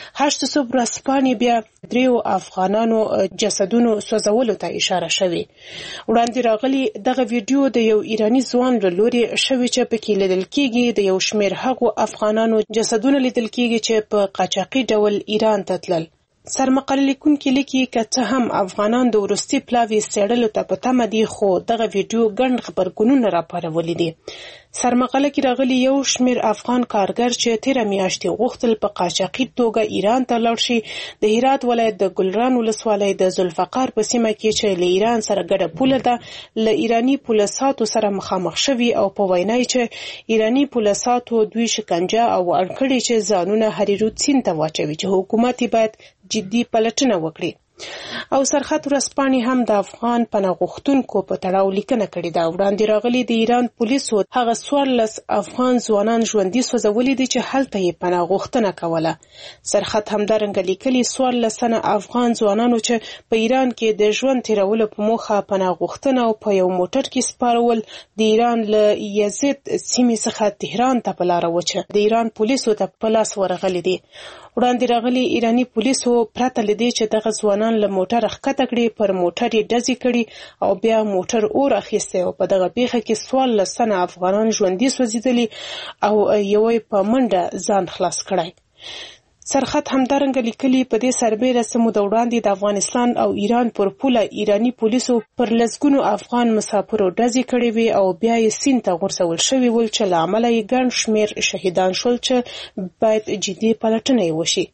8 صبح ورځپاڼې بیا 3 افغانانو جسدونو سوځولو ته اشاره شوې. وړاندې راغلي دغه ویډیو د یو ایرانی ځوان له لوري شوې چې پکې لیدل کېږي د یو شمېر هغو افغانانو جسدونه لیدل کېږي چې په قاچاقي ډول ایران ته تلل. سرمقاله لیکونکي لیکي که څه هم افغانان د وروستي پلاوي څېړلو ته په تمه دي، خو دغه ویډیو ګڼ غبرګونونه راپارولي دي. سرمقاله کې راغلي یو شمېر افغان کارګر چې تیره میاشتې غوښتل په قاچاقي توګه ایران ته لاړ شي، د هرات ولایت د ګلران ولسوالۍ د ذوالفقار په سیمه کې چې له ایران سره ګډه پوله ده له ایراني پولیساتو سره مخامخ شوي او په وینا یې چې ایراني پولیساتو دوی شکنجه او اړکړي چې ځانونه هریرود سیند ته واچوي چې حکومت باید جدي پلټنه وکړي. او سرخط ورځپاڼې هم د افغان پناه غوښتونکو په تړاو لیکنه کړې ده. وړاندې راغلي د ایران پولیسو هغه 14 افغان ځوانان ژوندي سوځولي دي چې هلته یې پناه غوښتنه کوله. سرخط همدارنګه لیکلي 14 تنه افغان ځوانانو چې په ایران کې د ژوند تیرولو په موخه پناه غوښتنه او په یو موټر کې سپارول د ایران له یزد سیمې څخه تهران ته په لاره و چې د ایران پولیسو ته په لاس ورغلي دي. وړاندې راغلي ایرانی پولیسو پرته لدی چې دغه ځوانان له موټر ښکته کړي پر موټر یې ډزې کړي او بیا موټر اور اخیستی او په دغه پیښه کې 14 افغانان ژوندي سوځېدلي او یو په منډه ځان خلاص کړی. سرخط همدارنګه لیکلي په دې سربېره څه موده وړاندې د افغانستان او ایران پر پوله ایرانی پولیسو پر لسګونو افغان مسافرو ډزې کړې وې او بیا یې سیند ته غورځول شوي ول چې له امله یې ګڼ شمېر شهیدان شول چې باید جدي پلټنه یې وشي.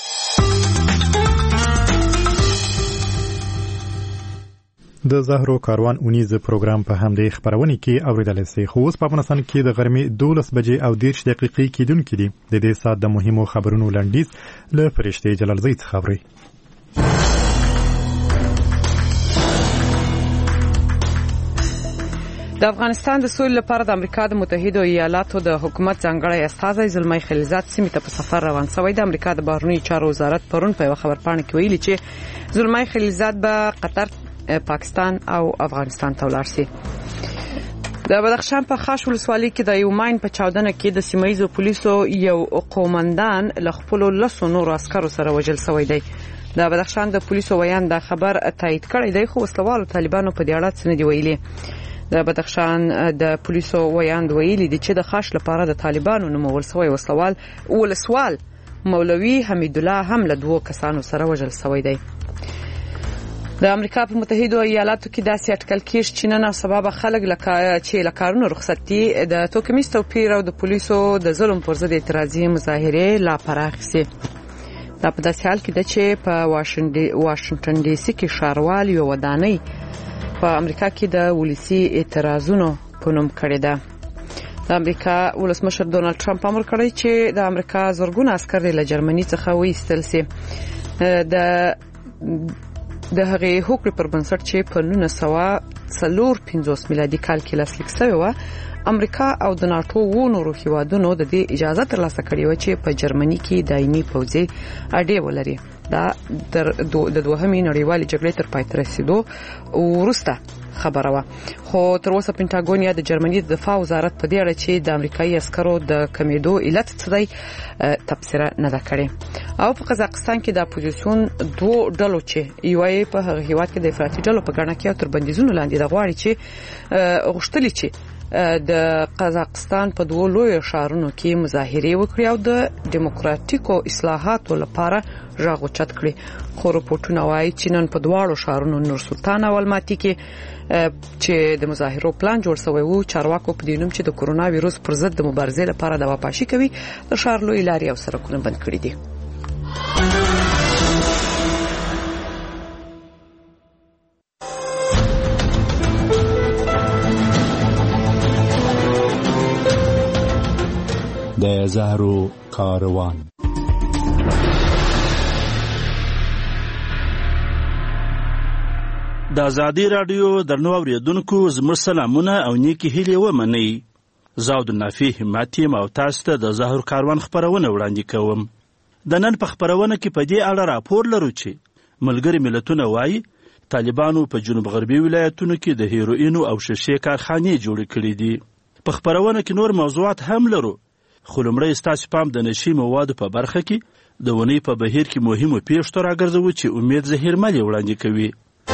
د زهرو کاروان اونیز پروګرام په همدې خبرونه کې اوریدل شي. خو اوس په افغانستان کې د غرمې 12 بجې او 10 دقیقې کېدونکې دي. د دې سات د مهمو خبرونو لنډیز له فرشتي جلال زید څخه خبري. د افغانستان د سولې لپاره د امریکا د متحده ایالاتو د حکومت ځانګړی استازی زلمی خلیلزاد سیمې ته په سفر روان شوی. د امریکا د بهرنیو چارو وزارت پرون په یو خبرپاڼه کې ویلي چې زلمی خلیلزاد به قطر، پاکستان او افغانستان ته ولاړ شي. د بدخشان په خاش ولسوالۍ کې د یو ماین په چاودنه کې د سیمایي پولیسو یو قومندان له خپل 10 نور عسکرو سره وژل شوی دی. د بدخشان د پولیسو ویان د خبر تایید کړی دی، خو وسلوالو طالبانو په دې اړه څه نه دی ویلي. د بدخشان د پولیسو ویان ویلي دي چې د خاش لپاره د طالبانو نومول شوی ولسوال مولوي حمید الله هم له 2 کسانو سره وژل شوی دی. د امریکا په متحده ایالاتو کې داسې اټکل کېږي چې نن سبب خلک چې له کارونو رخصت دي د توکمیز توپیر او د پولیسو د ظلم پر ضد اعتراضي مظاهره لا پراخ شي. دا په داسې حال کې ده چې په واشنگټن ډي سي کې ښاروال یو ودانۍ په امریکا کې د ولسی اعتراضونو په نوم کړې ده. د امریکا ولسمشر ډونالد ټرمپ امر کړی چې د امریکا زرګونه عسکر له جرمني څخه وایستل شي. د هغه حکومت پر بنسټ چې په 1950 میلادي کال کې لاسلیک شوی و، امریکا او د ناتو و نورو هیوادونو د دې اجازه ترلاسه کړې و چې په جرمني کې دایمي پوځي اډې ولري. دا د دوهمې نړیوالې جګړې تر پای ته رسیدو وروسته خبره و. خو تر اوسه پینټاګون یا د جرمني د دفاع وزارت په دې اړه چې د امریکایي عسکرو د کمیدو علت څه دی تبصره نه ده کړې. او په قزاقستان کې د اپوزیسیون 2 ډلو چې یو یې په هغه هیواد کې د افراطي ډلو په ګڼه کې تر بندیزونو لاندې د غواړي چې غوښتلی چې د قزاقستان په 2 لوی ښارونو کې مظاهره وکړي او د دیموکراتیکو اصلاحاتو لپاره ژغ اوچت کړي. خو رپورټونه وايي چې نن په 2 ښارونو نور سلطان او الماتی کې چې د مظاهرو پلان جوړ شوی وو، چارواکو په دې نوم چې د کورونا وایروس پر ضد د مبارزې لپاره د واپاشي کوي د ښار لوی لارې او سړکونه بند کړي دي. د زهرو کاروان. د ازادي رادیو درنو اوریدونکو زموږ سلامونه او نیکی هیلې ومنئ. زه عبدالنافي همت یم او تاسو ته د زهرو کاروان خپرونه وړاندې کوم. د نن په خپرونه کې په دې اړه راپور لرو چې ملګري ملتونه وایي طالبانو په جنوب غربي ولایتونو کې د هیروینو او شیشې کارخانې جوړې کړې دي. په خپرونه کې نور موضوعات هم لرو، خو لومړی ستاسو پام د نشي موادو په برخه کې د ونې په بهیر کې مهمو پیښو ته راګرځوو چې امید زهیرمل وړاندې کوي.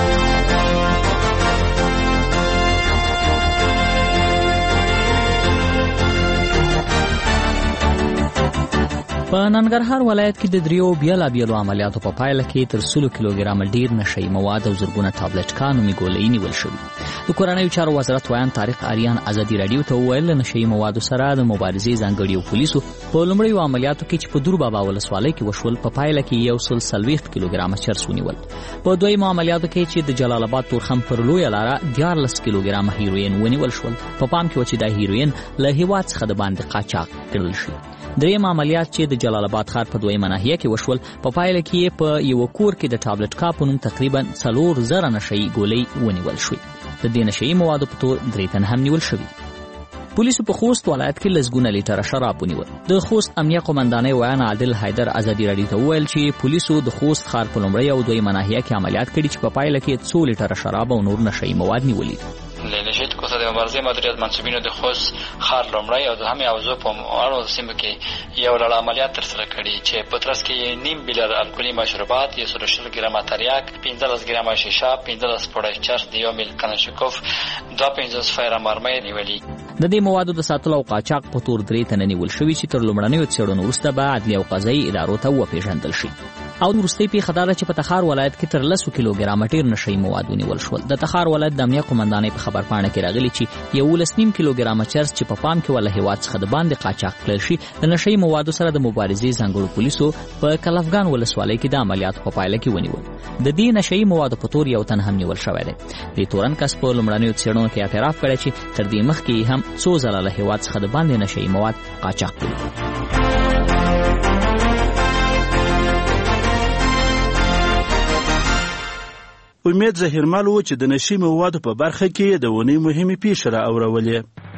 په ننګرهار ولایت کې د 3 بیلابیلو عملیاتو په پایله کې تر 100 کیلوګرام ډیر نشئی مواد او زرګونه ټابلټ نومي ګولۍ نیول شوي. د کورنیو چارو وزارت ویان طارق آریان ازادي رادیو ته وویل نشئی موادو سره د مبارزې ځانګړي پولیسو په لومړیو عملیاتو کې چې په دور بابا ولسوالۍ کې وشول په پایله کې 140 کیلوګرام چرس ونیول. په دویمو عملیاتو کې چې د جلال آباد تورخم پر لوی لاره 14 کیلوګرام هیروین ونیول شول. په پام کې و چې د هیروین له هیواد څخه د باندې قاچاق کړل شي. دریم عملیات چې د جلال آباد ښار په دویمه ناحیه کې وشول په پایله کې په یو کور کې د ټابلټ کاپ نوم تقریبا 4,000 نشئی ګولۍ ونیول شوې. د دې نشئی موادو په تور 3 تن هم نیول شوي. پولیسو په خوست ولایت کې لسګونه لیټره شراب ونیول. د خوست امنیه قومندانۍ ویان عادل حیدر ازادي رادیو ته وویل چې پولیسو د خوست ښار په لومړۍ او دویمه ناحیه کې عملیات کړي چې په پایله کې 2 لیټره شراب او نور نشئی مواد نیولي. لنشید کوڅه د مبارزې مدیریت منصوبینو د خوست ښار لومړی او دوهمې حوزو په اړو سیمو کې یو لړ عملیات ترسره کړي چې په ترڅ کې نیم بیلر الکولي مشروبات 120 ګرامه تریاک 15 ګرامه شیشه 15 پوډر چرس د 1 میل کلاشینکوف 250 فایر مرمۍ نیولې. د دې موادو د ساتلو او قاچاق په تور 3 تنه نیول شوي چې تر لومړنیو څېړنو وروسته به عدلي او قضایي ادارو ته وپېژندل شي. او وروستۍ پیښه دا ده چې په تخار ولایت کې تر 10 کیلوګرامه ډېر نشهیي مواد ونیول شول. د تخار ولایت د امنیه قومندانۍ په خبرپاڼه کې راغلي چې 11.5 کیلوګرامه چرس چې په پام کې ول هیواد څخه د باندې قاچاق کړل شي د نشهیي موادو سره د مبارزې ځانګړو پولیسو په کلفګان ولسوالۍ کې د عملیاتو په پایله کې ونیول. د دې نشهیي موادو په تور یو تن هم نیول شوی دی. د تورن کس په لومړنیو څېړنو کې اعتراف کړی چې تر دې مخکې هم څو ځله له هیواد څخه د باندې نشهیي مواد قاچاق کړي. امید زهیرمل و چې د نشهیي موادو په برخه کې د ونې مهمې پیښې را اورولې.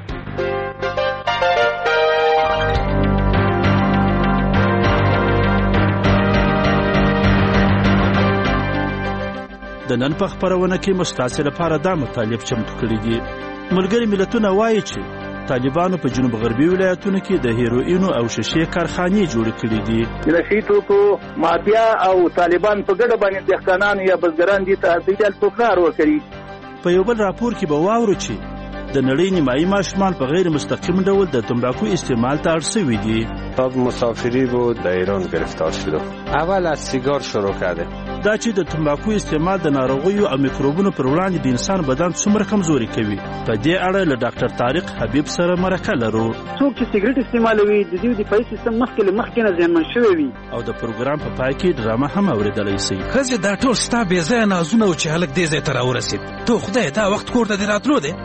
د نن په خپرونه کې مستاسې لپاره دا مطالب چمتو کړي دي. ملګري ملتونه وایي چې طالبانو په جنوب غربي ولایتونو کې د هیروینو او شیشې کارخانې جوړې کړې دي. د نشهیي توکو مافیا او طالبان په ګډه باندې دهقانان یا بزګران دي ته هڅوي توکار وکړي. په یو بل راپور کې به واورو چې د نړۍ نیمایي ماشومان په غیر مستقیم ډول د تنباکو استعمال ته اړ شوي دي. مسافری بود در ایران گرفتار شده. اول از سیگار شروع کرده. دا چې د تنباکو استعمال د ناروغیو او میکروبونو پر وړاندې د انسان بدن څومره کمزوري کوي. په دې اړه له ډاکټر طارق حبیب سره مرکه لرو. څوک چې سیګریټ استعمالوي د دې دفاعي سیستم مخکې نه زیانمن شوی وي. او د پروګرام په پای کې ډرامه هم اوریدلای شي. ښځې دا ټول ستا بې ځایه نازونه و چې هلک دې ځای ته راورسېد. ته خدای دا وخت کور ته دې راتلو دی.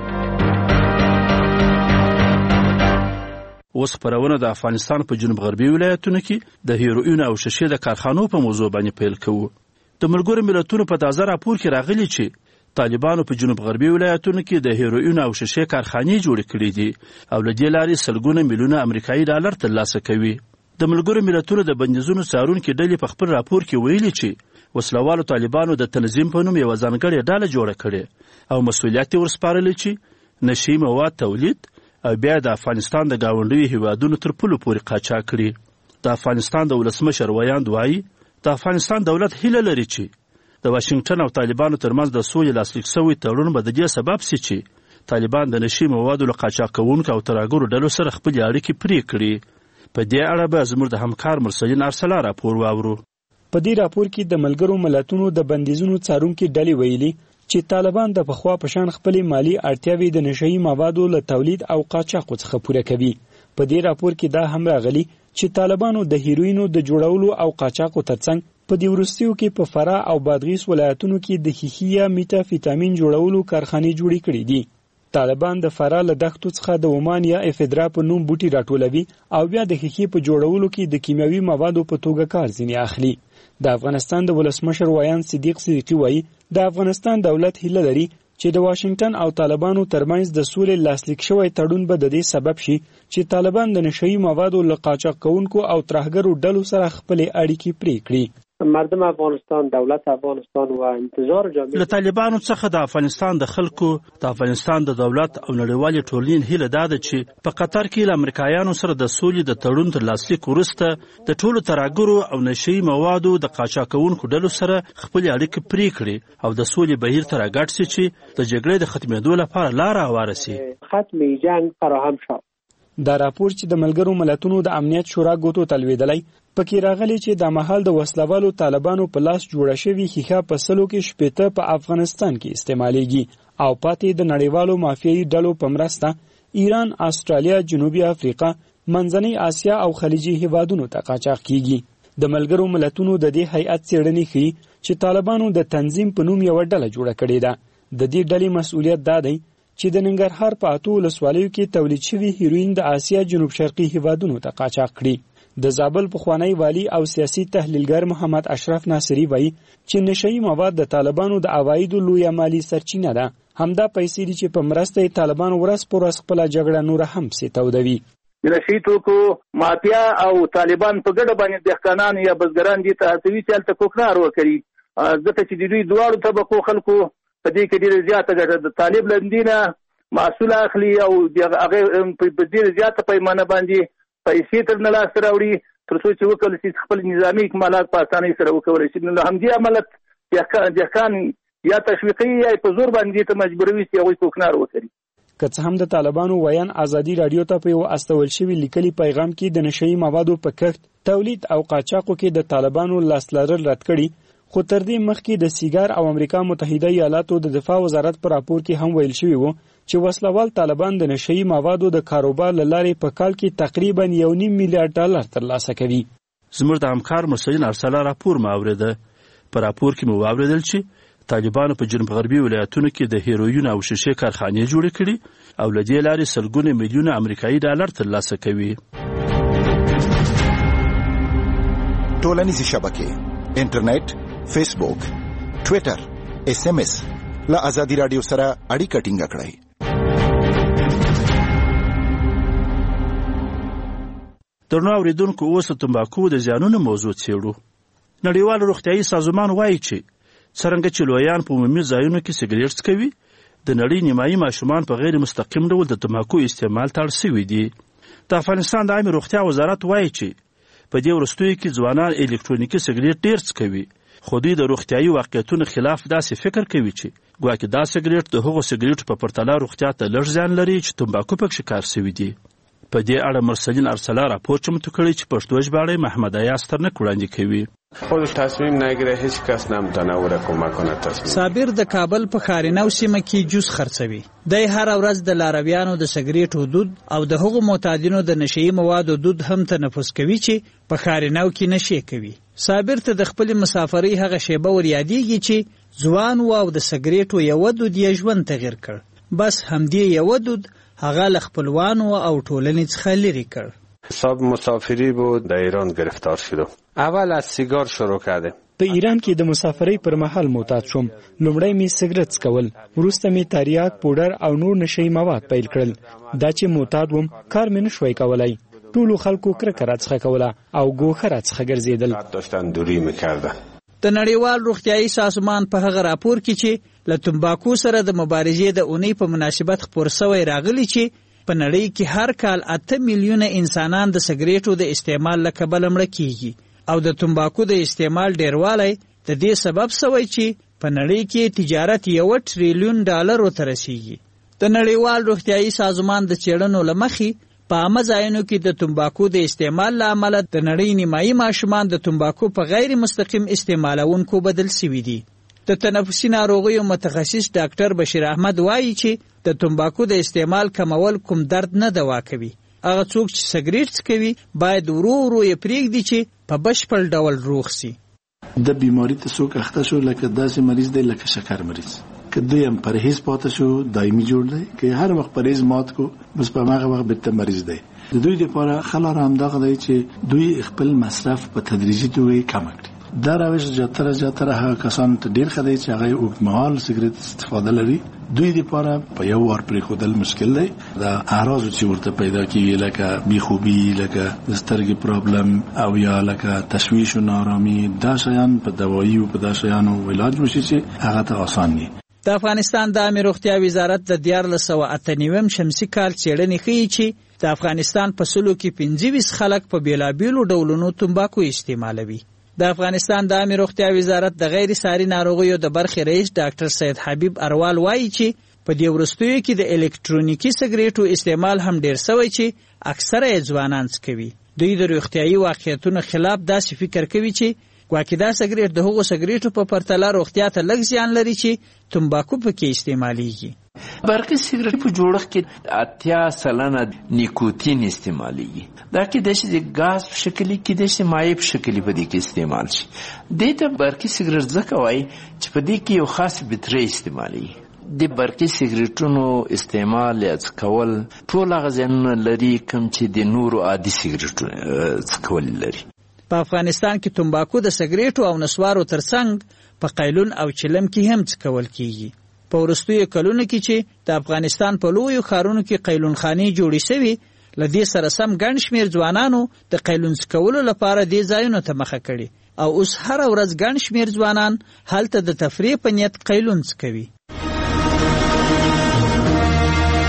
اوس خپرونه د افغانستان په جنوب غربي ولایتونو کې د هیروین او شیشې د کارخانو په موضوع باندې پیل کوو. د ملګرو ملتونو په تازه راپور کې راغلي چې طالبانو په جنوب غربي ولایتونو کې د هیروین او شیشې کارخانې جوړې کړې دي او له دې لارې سلګونه میلیونه امریکایي ډالر ترلاسه کوي. د ملګرو ملتونو د بندیزونو څارونکي ډلې په خپل راپور کې ویلي چې وسلوالو طالبانو د تنظیم په نوم یوه ځانګړې ډله جوړه کړې او مسؤلیت یې ورسپارلی چې نشهیي مواد تولید او بیا د افغانستان د ګاونډیو هیوادونو تر پولو پورې قاچاق کړي. د افغانستان د ولسمشر ویاند وایي د افغانستان دولت هیله لري چې د واشنګټن او طالبانو ترمنځ د سولې لاسلیک شوی تړون به د دې سبب شي چې طالبان د نشهیي موادو له قاچاق کوونکو او ترهګرو ډلو سره خپلې اړیکې پرې کړي. په دې اړه به زموږ د همکار مرسلین ارسلا راپور واورو. په دې راپور کې د ملګرو ملتونو د بندیزونو څارونکي ډلې ویلي چې طالبان د پخوا په شان خپلې مالی اړتیاوې د نشهیي موادو له تولید او قاچاقو څخه پوره کوي. په دې راپور کې دا هم راغلي چې طالبانو د هیروینو د جوړولو او قاچاقو ترڅنګ په دې وروستیو کې په فراه او بادغیس ولایتونو کې د ښیښې یا میتافیتامین جوړولو کارخانې جوړې کړې دي. طالبان د فراه له دښتو څخه د ومان یا افیدرا په نوم بوټي راټولوي او بیا د ښیښې په جوړولو کې د کیمیاوي موادو په توګه کار ځینې اخلي. د افغانستان د ولسمشر ویاند صدیق صدیقي وایي د افغانستان دولت هیله لري چې د واشنګټن او طالبانو ترمنځ د سولې لاسلیک شوی تړون به د دې سبب شي چې طالبان د نشهیي موادو له قاچاق کوونکو او ترهګرو ډلو سره خپلې اړیکې پرې کړي. مردم افغانستان، دولت افغانستان و انتظار جامعه له طالبانو څخه د افغانستان د خلکو، د افغانستان د دولت او نړیوالې ټولنې هیله ده چې په قطر کې له امریکایانو سره د سولې د تړون تر لاسلیک وروسته د ټولو ترهګرو او نشهیي موادو د قاچاقونکو ډلو سره خپلې اړیکې پرې کړي او د سولې بهیر ته راګډ شي چې د جګړې د ختمېدو لپاره لاره هواره شي. ختم جنگ فراهم شو. دا راپور چې د ملګرو ملتونو د امنیت شورا ګوتو تلویدلی پکې راغلی چې د مهال د وسلوالو طالبانو په لاس جوړه شوې ښیښه په سلو کې شپېته په افغانستان کې استعمالیږي او پاتې د نړیوالو مافیایي ډلو په مرسته ایران، استرالیا، جنوبي افریقا، منځنۍ اسیا او خلیجي هیوادونو ته قاچاق کیږي. د ملګرو ملتونو د دې هیئت څېړنې ښیي چې طالبانو د تنظیم په نوم یوه ډله جوړه کړې ده. د دې ډلې مسؤلیت دا دی چې د ننګرهار په 8 ولسوالیو کې تولید شوي هیروین د اسیا جنوب شرقي هیوادونو ته قاچاق کړي. د زابل پخوانی والی او سیاسي تحلیلګر محمد اشرف ناصری وایي چې نشهیي مواد د طالبانو د عوایدو لویه مالی سرچینه ده. همدا پیسې دي چې په مرسته یې طالبان ورځ پر ورځ خپله جګړه نوره هم پسې تودوي. د نشهیي توکو مافیا او طالبان په ګډه باندې دهقانان یا بزګران دي ته هڅوي چې هلته کوکنار وکړي، ځکه چې د دوی دواړو طبقو خلکو په دې کې ډېره زیاته ګټه د طالب له دې نه محصول اخلي او هغه په ډیر زیاته پیمانه باندې پیسې تر نه لاس راوړي تر څو چې وکړي چې خپل نظامی اکمالات په اسانۍ سره وکړي چې نو همدې عملت دهقان یا تشویقي یا په زور باندې ته مجبوروي چې هغوی کوکنار وکړي. که څه هم د طالبانو ویان ازادي رادیو ته په یو استول شوی لیکلي پیغام کې د نشئی موادو په کښت، تولید او قاچاقو کې د طالبانو لاس لرل رد کړي، خو تر دې مخکې د سیګار او امریکا متحده ایالاتو د دفاع وزارت پر راپور کې هم ویل شوی وو چې وسلوال طالبان د نشئی موادو د کاروبار لارې په کال کې تقریبا $1.5 میلیارډ ترلاسه کوي. زموږ د همکار مرسلین ارسلا راپور ماورده په راپور کې مو واوریدل چې طالبانو په جنوب غربي ولایتونو کې د هیروین او شیشې کارخانې جوړې کړي او له دې لارې سلګونه میلیونه امریکایي ډالر ترلاسه کوي. ټولنیزې شبکې، انټرنیټ، فیسبوک، ټویټر، SMS له ازادي رادیو سره اړیکه ټینګه کړئ. درنو اوریدونکو، اوس تمباکو د زیانونو موضوع څېړو. نړیوال روغتیايي سازمان وایي چې څرنګه چې لویان په عمومي ځایونو کې سګریټ څکوي، د نړۍ نیمایي ماشومان په غیر مستقیم ډول د تمباکو استعمال ته اړ شوي دي. د افغانستان د عامې روغتیا وزارت وایي چې په دې وروستیو کې ځوانان الکترونیکي سګریټ ډېر څکوي، خو دوی د روغتیايي واقعیتونو خلاف داسې فکر کوي چې ګواکې دا سګریټ د هغو سګریټو په پرتله روغتیا ته لږ زیان لري چې تمباکو پکې کار شوي دي. په دې اړه مرسلین ارسلا راپور چمتو کړی چې پښتو ژباړی محمد ایاز ترنک وړاندې کوي. خود تصمیم نگیره، هیچ کس نمیتونه او را کمک کنه تصمیم. صابر د کابل په خارینو سیمه کې جوس خرڅوي. د هر ورځ د لارویانو د سګریټ حدود او د هغو معتادینو د نشئی موادو حدود هم تنفس کوي چې په خارینو کې نشي کوي. صابر ته د خپل مسافرۍ هغه شیبه ور یادېږي چې ځوان و او د سګریټو یو دود یې ژوند تغیر کړ. بس همدې یو دود هغه له خپلوانو او ټولنې څخه لرې کړ. صاحب مسافری بود در ایران گرفتار شد. اول از سیگار شروع کرده. په ایران کې د مسافرۍ پر مهال معتاد شوم. لومړی می سګرټ څکول، وروسته می تریاک، پودر او نور نشئی مواد پیل کړل. دا چې معتاد وم کار مې نشوای کولای. ټولو خلکو کرکه راڅخه کوله او ګوښه راڅخه ګرځېدل. داشتن دوری میکرده. د نړیوال روغتیايي سازمان په هغه راپور کې چې له تمباکو سره د مبارزې د اونۍ په مناسبت خپور شوی راغلی چې په نړۍ کې هر کال 8 میلیونه انسانان د سګریټو د استعمال له کبله مړه کیږي او د تمباکو د استعمال ډیروالی د دې سبب شوی چې په نړۍ کې تجارت $1 ټریلیون ته رسیږي. د نړیوال روغتیايي سازمان د څېړنو له مخې په عامه ځایونو کې د تمباکو د استعمال له امله د نړۍ نیمایي ماشومان د تمباکو په غیر مستقیم استعمالونکو بدل شوي دي. د تنفسي ناروغیو متخصص ډاکټر بشیر احمد وایي چې د تمباکو د استعمال کمول کوم درد نه دوا کوي. هغه څوک چې سګریټ څکوي باید ورو ورو یې پرېږدي چې په بشپړ ډول روغ شي. د بیماری ته څوک اخته شو لکه داسې مریض دی لکه شکر مریض، که دوی هم پرهیز پاتې شو دایمي جوړ دی، که هر وخت پرهیز مات کو بس په هغه وخت بهتر مریض دی. د دوی لپاره خلار هم دغه دی چې دوی خپل مصرف په تدریجي توګه کم کړي. دا روش زیاتره هغه کسان ته ډیر ښه دی چې هغه اوږدمهال سګریټ استفاده لري. دوی لپاره په یو وار پرېښودل مشکل دی. دا اعراض چې ورته پیدا کیږي لکه بیخوبي، لکه د سترګې پرابلم او یا لکه تشویش و نارامي، دا شیان په دوایي او په دا شیانو علاج وشي چې هغه ته آسان دي. د افغانستان د عامې روغتیا وزارت د 1498 شمسي کال څېړنې ښیي چې د افغانستان په سلو کې 25 خلک په بیلابیلو ډولونو تمباکو استعمالوي. د افغانستان د عامې روغتیا وزارت د غیر ساري ناروغیو د برخې رئیس ډاکټر سید حبیب اروال وایي چې په دې وروستیو کې د الکترونیکي سګریټو استعمال هم ډیر شوی چې اکثره یې ځوانان څکوي. دوی د روغتیايي واقعیتونو خلاف داسې فکر کوي چې ګواکې دا سګریټ د هغو سګریټو په پرتله روغتیا ته لږ زیان لري چې تمباکو پکې استعمالیږي. برقی سیګریټ په جوړښت کې 80% نیکوتین استعمالیږي. دا کې د غاز په شکل کې د مایع په شکل په دې کې استعمال شي. د ته برقی سیګریټ ځکه وایي چې په دې کې یو خاص بټري استعمالیږي. د برقی سیګریټونو استعمال یا څکول ټول هغه زیانونه لري کوم چې د نورو عادي سیګریټونو څکول لري. په افغانستان کې تمباکو د سګریټو او نسوارو ترڅنګ په قیلون او چلم کې هم څکول کیږي. په وروستیو کلونو کې چې د افغانستان په لویو ښارونو کې قیلون خانې جوړې شوي، له دې سره سم ګڼ شمېر ځوانانو د قیلون څکولو لپاره دې ځایونو ته مخه کړې او اوس هره ورځ ګڼ شمېر ځوانان هلته د تفریح په نیت قیلون څکوي.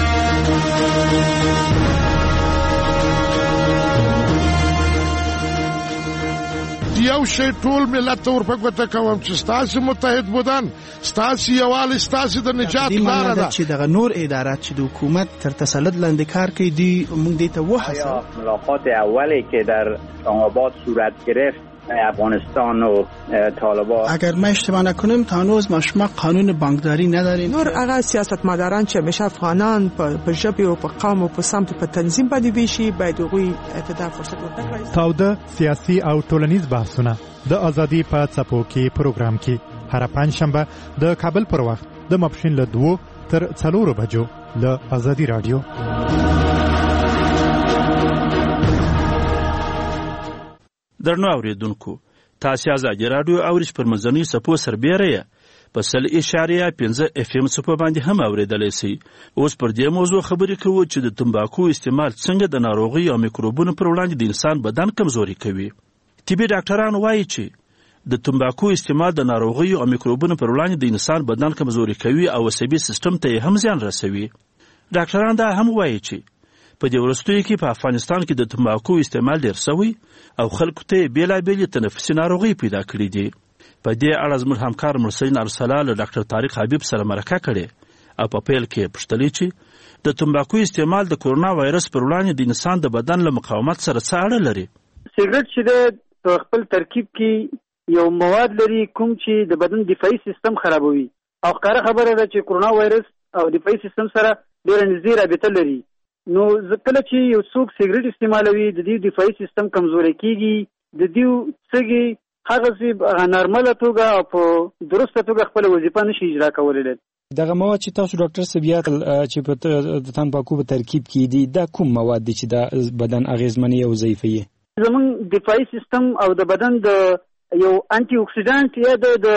یو شی ټول ملت ته ورپګوته کوم چې ستاسو متحد بودن ستاسو یووالی ستاسو د نجات لاره ده چې دغه نور ادارات چې د حکومت تر تسلط لاندې کار کوي دی موږ دې ته وحسه ملاقات اولی که در آباد صورت گرفت افغانستان و طالبان اگر ما اشتباه نکنیم تا هنوز ما قانون بانکداری نداریم نور هغه سیاستمداران چې همیشه افغانان په ژبه او په قوم او په سمت په تنظیم باندې ویشي باید هغوی ته فرصت ورکړي. تاوده سیاسي او ټولنیز بحثونه د ازادي په څپو کې پروګرام کې هر پنځشنبه د کابل پر وخت د ماپښین له 2 تر 4 بجو له ازادي رادیو. درنو اوریدونکو تاسو ازادي رادیو اورش پر منځنۍ سپو سربېره په 1.5 FM سپو باندې هم اوریدلای شئ. اوس پر دې موضوع خبرې کوو چې د تمباکو استعمال څنګه د ناروغي او میکروبونو پر وړاندې د انسان بدن کمزوري کوي. طبي ډاکټران وایي چې د تمباکو استعمال د ناروغي او میکروبونو پر وړاندې د انسان بدن کمزوري کوي او عصبي سیستم ته هم زیان رسوي. ډاکټران دا هم وایي چې په دې وروستیو کې په افغانستان کې د تمباکو استعمال ډېر شوی او خلکو ته بېلابېلې تنفسي ناروغۍ پیدا کړي دي. په دې اړه زموږ همکار مرسلین ارسلا له ډاکټر طارق حبیب سره مرکه کړې او په پیل کې پوښتلې چې د تمباکو استعمال د کورونا وایرس پر وړاندې د انسان د بدن له مقاومت سره څه اړه لري. سیګریټ چې د خپل ترکیب کې یو مواد لري کوم چې د بدن دفاعي سیستم خرابوي او ښکاره خبره ده چې کورونا وایرس او دفاعي سیستم سره ډېره نږدې رابطه لري. نو کله چې یو څوک سیګریټ استعمالوي د دې دفاعي سیستم کمزوري کیږي د دې سږي هغه چې نارمله توګه او په درسته توګه خپل وظیفه نشي اجرا کولی. دغه مواد چې تاسو ډاکټر سبیات چې په د تمباکو په ترکیب کې دي دا کوم مواد دي چې د بدن اغیزمنې او ضعیفوي؟ زمونږ دفاعي سیستم او د بدن د یو انټي اوکسیډانټ یا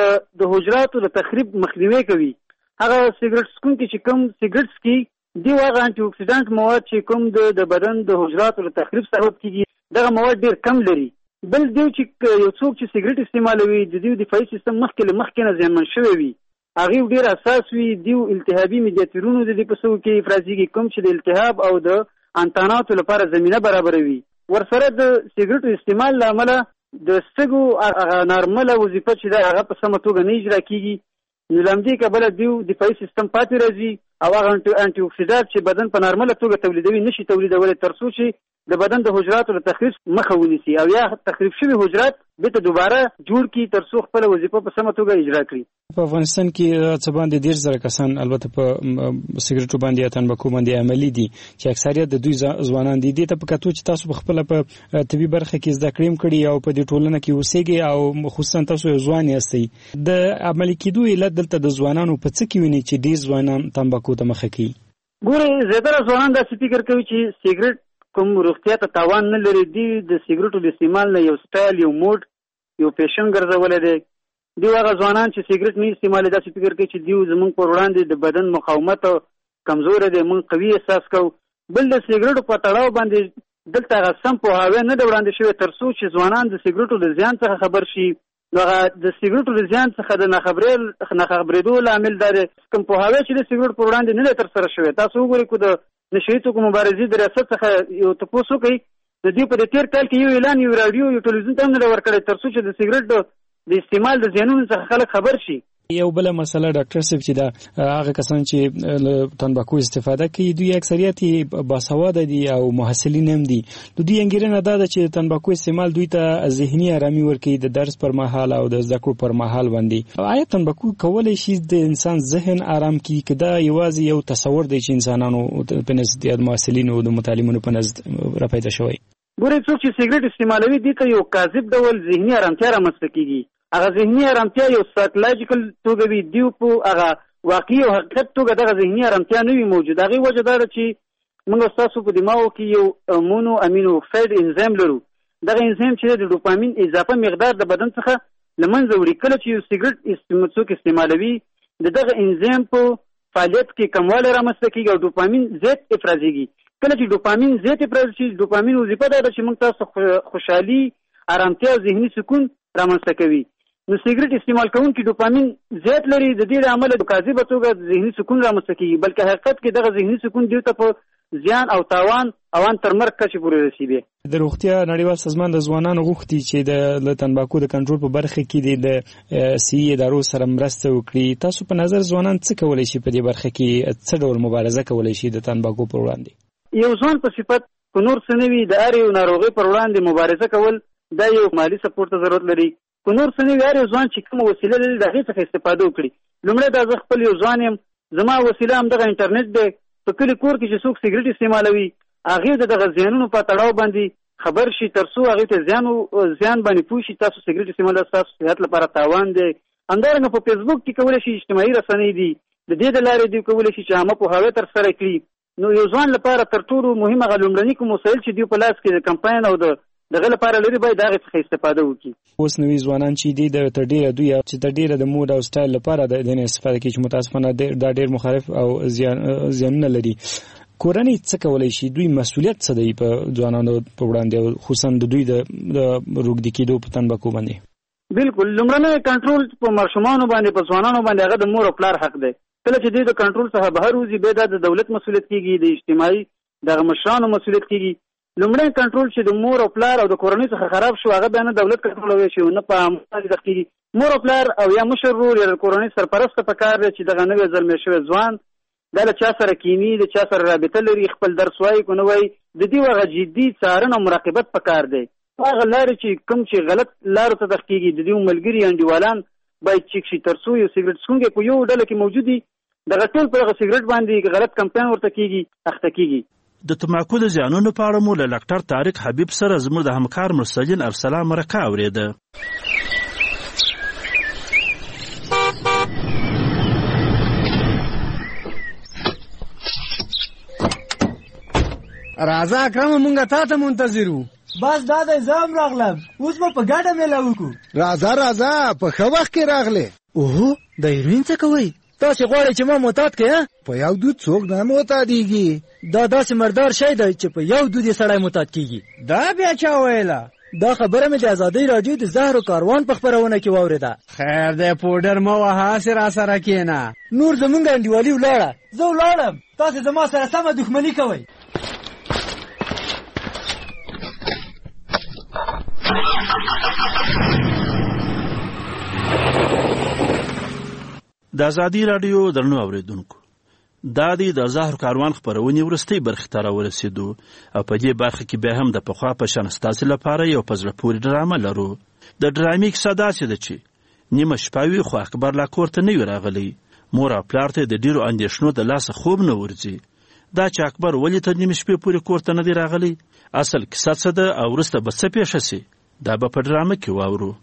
د حجراتو د تخریب مخنیوي کوي. هغه سیګریټ څکونکي چې کوم سیګریټ څکي دی هغه انټي اوکسیډانټ مواد چې کوم د بدن د حجراتو د تخریب سبب کیږي دغه مواد ډیر کم لري. بل دی چې یو څوک چې سیګریټ استعمالوي د دې دفاعي سیستم مخکې نه زیانمن شوی وي هغه ډیر اساس وي دی التهابي میډیاتورونو د دې په سو کې افرازيږي کوم چې د التهاب او د انتاناتو لپاره زمينه برابروي. ورسره د سیګریټ استعمال لامل د سګو نارمله وظیفه چې دا هغه په سمه توګه نه اجرا کیږي. نو لمدې کبل دی دفاعي سیستم پاتې راځي او هغه انټي اوکسیډانټ چې بدن په نارمله توګه تولیدوي نشي تولیدولی تر څو چې د بدن د حجراتو د تخریب مخه ونیسي او یا تخریب شوي حجرات بیرته دوباره جوړ کړي تر څو خپل وظیفه په سمه توګه اجرا کړي. په افغانستان کې څه باندې 1.0 کسان البته په سیګریټو باندې یا تمباکو باندې عملی دي چې اکثریت د دوی ځوانان دي. دې ته په کتو چې تاسو په خپل په طبي برخه کې زده کړم کړي او په دې ټولنه کې اوسېږي او خصوصا تاسو ځوان یاستئ د عملی کېدو علت دلته د ځوانانو په څه کې ویني چې ډېر ځوانان تمباکو ته مخه کوي؟ ګوره زیاتره ځوانان داسې فکر کوي چې سیګریټ کوم روغتیا ته تاوان نه لري. دی د سیګریټو د استعمال نه یو سټایل یو موډ یو پیشن ګرځولې دی. دی هغه ځوانان چې سیګریټ نه استعمالوي داسې فکر کوي چې دی زموږ پر وړاندې د بدن مقاومت کمزور دی موږ قوي احساس کوو. بل د سیګریټو په تړاو باندې دلته هغه سم پوهاوی نه دی وړاندې شوی تر څو چې ځوانان د سیګریټو د زیان څخه خبر شي. دغه د سیګریټو د زیان څخه د ناخبرېدو لامل دا دی کوم پوهاوی چې د سیګریټ پر وړاندې نه دی ترسره شوی. تاسو وګورئ کو د نشهیي توکو مبارزې د ریاست څخه یو تپوس وکړئ د دې په تیر کال کې یو اعلان یو رادیو یو ټلویزیون ته هم نه ورکړی تر څو چې د سیګریټ د استعمال د زیانونو څخه خلک خبر شي. یو بل مسله ډاکټر صاحب چې دا هغه کسان چې تمباکو استفاده کوي دوی اکثریت باسواده دي او محصلین هم دي. دوی انګیرنه دا ده چې تمباکو استعمال دوی ته ذهني آرامي ورکوي د درس پر مهال او د زده کړو پر مهال باندې. آیا تمباکو کولای شي د انسان ذهن آرام کړي که دا یوازې یو تصور دی چې انسانانو په نزد د محصلینو او د متعلمینو په نزد راپیدا شوی؟ ګورئ څوک چې سیګریټ استعمالوي دې ته یو کاذب ډول ذهني آرامتیا رامنځته کیږي. هغه ذهني آرامتیا یو سایکولوژیکل توګه وي دیو په هغه واقعي او حقیقت توګه دغه ذهني آرامتیا نه وي موجود. هغه وجه دا ده چې موږ تاسو په دماغو کې یو مونو امینو اکساید انزیم لرو. دغه انزیم چې د ډوپامین اضافه مقدار د بدن څخه لمنځه وړي. کله چې یو سیګریټ استعمالوي دغه انزیم په فعالیت کې کموالی رامنځته کیږي او ډوپامین زیات افرازیږي. کله چې ډوپامین زیات افراز شي ډوپامین وظیفه دا ده چې موږ تاسو خوشحالي آرامتیا او ذهني سکون رامنځته کوي. نو سیګریټ استعمال کوونکي ډوپامین زیات لري د دې له امله د کاذبه توګه ذهني سکون رامنځته کیږي بلکې حقیقت کې دغه ذهني سکون دوی ته په زیان او تاوان تر مرګ کچې پورې رسیږي. د روغتیا نړیوال سازمان د ځوانانو غوښتي چې د تنباکو د کنټرول په برخه کې د سی ادارو سره مرسته وکړي. تاسو په نظر ځوانان څه کولی شي په دې برخه کې څه ډول مبارزه کولی شي د تنباکو پر وړاندې؟ یو ځوان په صفت په نور څه نه وي د هر یو ناروغۍ پر وړاندې مبارزه کول دا یو مالی سپورټ ته ضرورت لري. په نور څه نه وي هر یو ځوان چې کومه وسیله لري د هغې څخه استفاده وکړي. لومړی دا زه خپل یو ځوان یم، زما وسیله همدغه انټرنیټ دی. په کلي کور کې چې څوک سګرټ استعمالوي هغې د دغه زیانونو په تړاو باندې خبر شي تر څو هغې ته زیان باندې پوه شي تاسو سګرټ استعمال ستاسو صحت لپاره تاوان دی. همدارنګه په فیسبوک کې کولی شي اجتماعي رسنۍ دي د دې د لارې دوی کولی شي چې عامه پوهاوی ترسره کړي. نو یو ځوان لپاره تر ټولو مهم هغه لومړني کوم وسایل چې دوی په لاس کې د کمپاین او دغه لپاره لري باید هغې څخه استفاده وکړي. اوس نوي ځوانان چې دي د تر ډېره د مود او سټایل لپاره د دې استفاده کوي چې متاسفانه دا ډېر مخالف او زیانونه لري. کورنۍ څه کولی شي؟ دوی مسؤلیت څه دی په ځوانانو په وړاندې او خصوصا د دوی د روږدي کېدو په تنباکو باندې؟ بالکل لومړنی کنټرول په ماشومانو باندې په ځوانانو باندې هغه د مور او پلار حق دی. کله چې دوی د کنټرول څخه بهر وځي بیا دا د دولت مسؤلیت کېږي، د اجتماعي دغه مشرانو مسؤلیت کېږي. لومړنی کنټرول چې د مور او پلار او د کورنۍ څخه خراب شو هغه بیا نه دولت کنټرولولی شي نه په عامه باندې کېږي. مور او پلار او یا مشر ورور یا د کورنۍ سرپرسته پکار دی چې دغه نوی زلمی شوی ځوان دا له چا سره کینی د چا سره رابطه لري خپل درس وایي که نه وایي د دې هغه جدي څارنه او مراقبت پکار دی. هغه لارې چې کوم چې غلط لارو ته دخ کېږي د دې ملګري انډیوالان باید چیک شي تر څو یو سګرټ څښونکی په یو ډله کې موجود وي دغه ټول په دغه سګرټ باندې غلط کمپاین ورته کېږي اخته کېږي. د تمباکو د زیانونو په اړه مو له ډاکټر طارق حبیب سره زموږ د همکار مرسجین ارسلا مرکه اورېده. راځه اکرم مونږه تا ته منتظر وو. بس دا دی زه هم راغلم، اوس به په ګډه میله وکړو. راځه په ښه وخت کې راغلې. اوهو د هیروین څه کوئ؟ تاسې غواړئ چې ما معتاد کړئ؟ په یو دود څوک نه معتادېږي. دا داسې مردار شی دی چې په یو دود یې سړی معتاد کېږي. دا بیا چا ویله؟ دا خبره مې د ازادۍ راډیو د زهر و کاروان په خپرونه کې واورېده. خیر دی پوډر مه وهه، هسې راسره کښېنه. نور زمونږ انډیوالي ولاړه. زه ولاړم، تاسې زما سره سمه دښمني کوئ. د ازادي راډیو درنو اوریدونکو، دا د زهر کاروان خپرونې وروستۍ برخې ته راورسېدو او په دې برخه کې بیا هم د پخوا په شان ستاسې لپاره یو په زړه پورې ډرامه لرو. د ډرامې کیسه داسې ده چې نیمه شپه وي خو اکبر لا کور ته نه وي راغلی. مور او پلار ته د ډېرو اندېښنو د لاسه خوب نه ورځي. دا چې اکبر ولې تر نیمې شپې پورې کور ته نه دی راغلی، اصل کیسه څه ده او وروسته به څه پیښه سي، دا به په ډرامه کې واورو.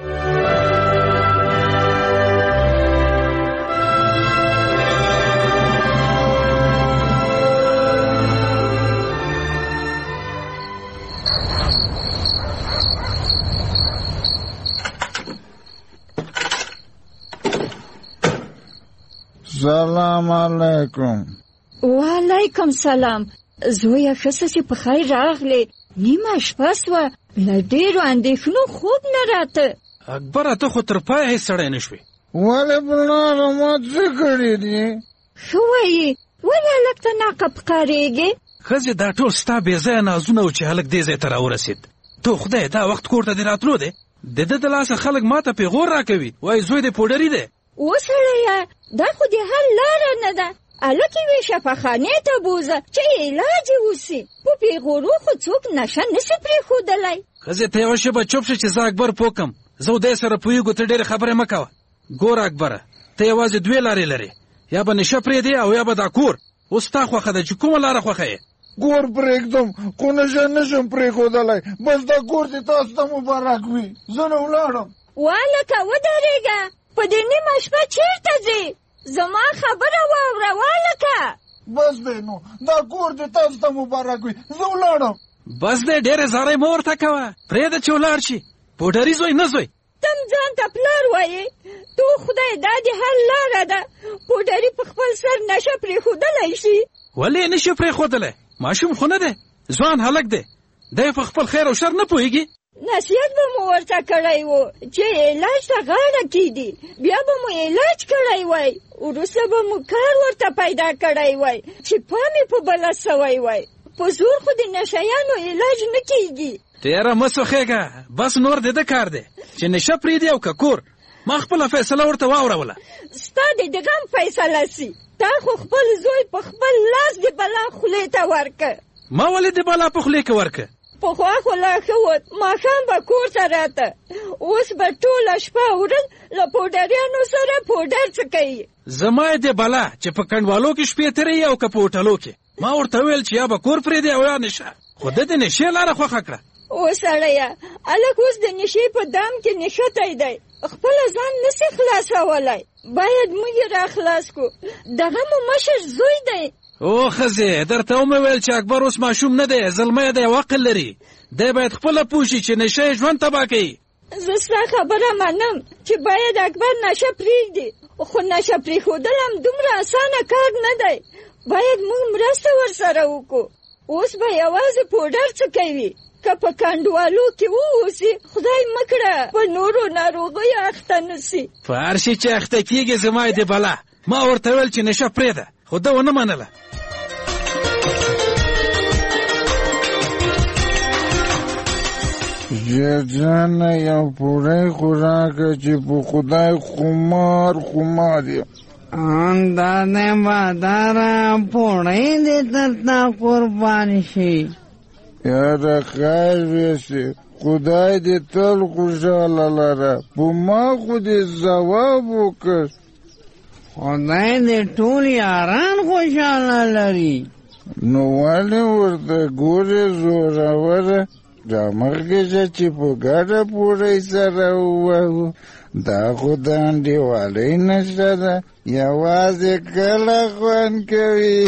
سلام علیکم. وعلیکم سلام. زویا ښه چې په خیر راغلې. نیمه شپه سوه، له ډېرو اندېښنو خوب نه راته. اکبره ته خو تر پایه هېڅ سړی نه شوې. ولې پلاره ما څه کړي دي؟ ښه وایې، ولې هلک ته ناقه ښکارېږې؟ ښځې دا ټول ستا بې ځایه نازونه و چې هلک دې ځای ته راورسېد. ته خدای دا وخت کور ته دې راتلو دی؟ د ده د لاسه خلک ما ته پیغور راکوي، وایي زوی دې پوډري دی. وسړیه دا خو د حل لاره نه ده. هلک یې شفاخانې ته بوځه چې علاج یې وسي. په پیغورو خو څوک نشه نسي پرېښودلی. ښځې ته یوه شېبه چوپ شه چې زه اکبر پوه کړم. زه و دی سره پوهېږو، ته ډېرې خبرې مه کوه. ګوره اکبره، ته یوازې دوې لارې لرې، یا به نشه پرېږدې او یا به دا کور. اوس ستا خوښه ده چې کومه لاره خوښه یې؟ کور پرېږدم خو نشه نشم پرېښودلی. بس دا کور دې تاسو ته مبارک وي. زه نه ولاړم. والکه ودرېږه، په دې نیمه شپه چېرته ځې؟ زما خبره واوره والکه. بس دی نو، دا کور دې تاسو ته مبارک وي. زه ولاړم. بس دی، ډېرې زارۍ مه ورته کوه، پرېږده چې ولاړ شي. پوډري زوی نه زوی. تم ځان ته پلار وایې؟ تو خدای دا د حل لاره ده. پوډري په خپل سر نشه پرېښودلی شي. ولې یې نشي پرېښودلی؟ ماشوم خو نه دی، ځوان هلک دی. دی په خپل خیر او شر نه پوهېږي. نصیحت به مو ورته کړی و چې علاج ته غاړه کېږدي، بیا به مو علاج کړی وای، وروسته به مو کار ورته پیدا کړی وای چې پام یې په بله سوی وای. په زور خو د نشیانو علاج نه کیږي. تیاره مه سوخېږه، بس نور د ده کار دی چې نشه پرېږدي او که کور. ما خپله فیصله ورته واوروله. ستا د دغه هم فیصله سي. تا خو خپل زوی په خپل لاس د بلا خولې ته ورکه. ما ولې د بلا په خولې کې ورکه؟ پخوا خو لا ښه وه، ماښام به کور ته راته، اوس به ټوله شپه ورځ له پوډریانو سره پوډر څکوي. زما یې د بلا چې په کنډوالو کې شپې تېروي او که په هوټلو کې. ما ورته وویل چې یا به کور پرېږدي او یا نشه، خو ده د نشې لاره خوښه کړه. او سړیه، هلک اوس د نشې په دام کې نښتی دی، خپله ځان نسي خلاصولی. باید موږ یې را خلاص کړو. دغه مو مشر زوی دی. او ښځې، درته ومې ویل چې اکبر اوس ماشوم نه دی، زلمی دی او عقل لري. دی باید خپله پوه شي چې نشه یې ژوند تباه کوي. زه ستا خبره منم چې باید اکبر نشه پرېږدي، خو نشه پرېښودل هم دومره اسانه کار نه دی. باید موږ مرسته ورسره وکړو. اوس به یوازې پوډر څکوي، که په کنډوالو کې واوسي خدای مکړه په نورو ناروغیو اخته نسي. په هر شي چې اخته کېږي زما یې د بلا. ما ورته ویل چې نشه پرېږده، خو ده ونه منله. جانه یو پوړی خو راکړه چې په خدای خمار یم. دا دی باداره پوړی دې درته قربان شي. یاره خیر ویسي، خدای دې تل خوشحاله لره. په ما خو دې ځواب وکړ. خدای دې ټول یاران خوشحاله لري. نو ولې ورته ګورې زوروره؟ رامخکې چې په ګډه پوړی سره ووهو. دا خو د انډیوالۍ نشه ده، یوازې کله خوند کوي.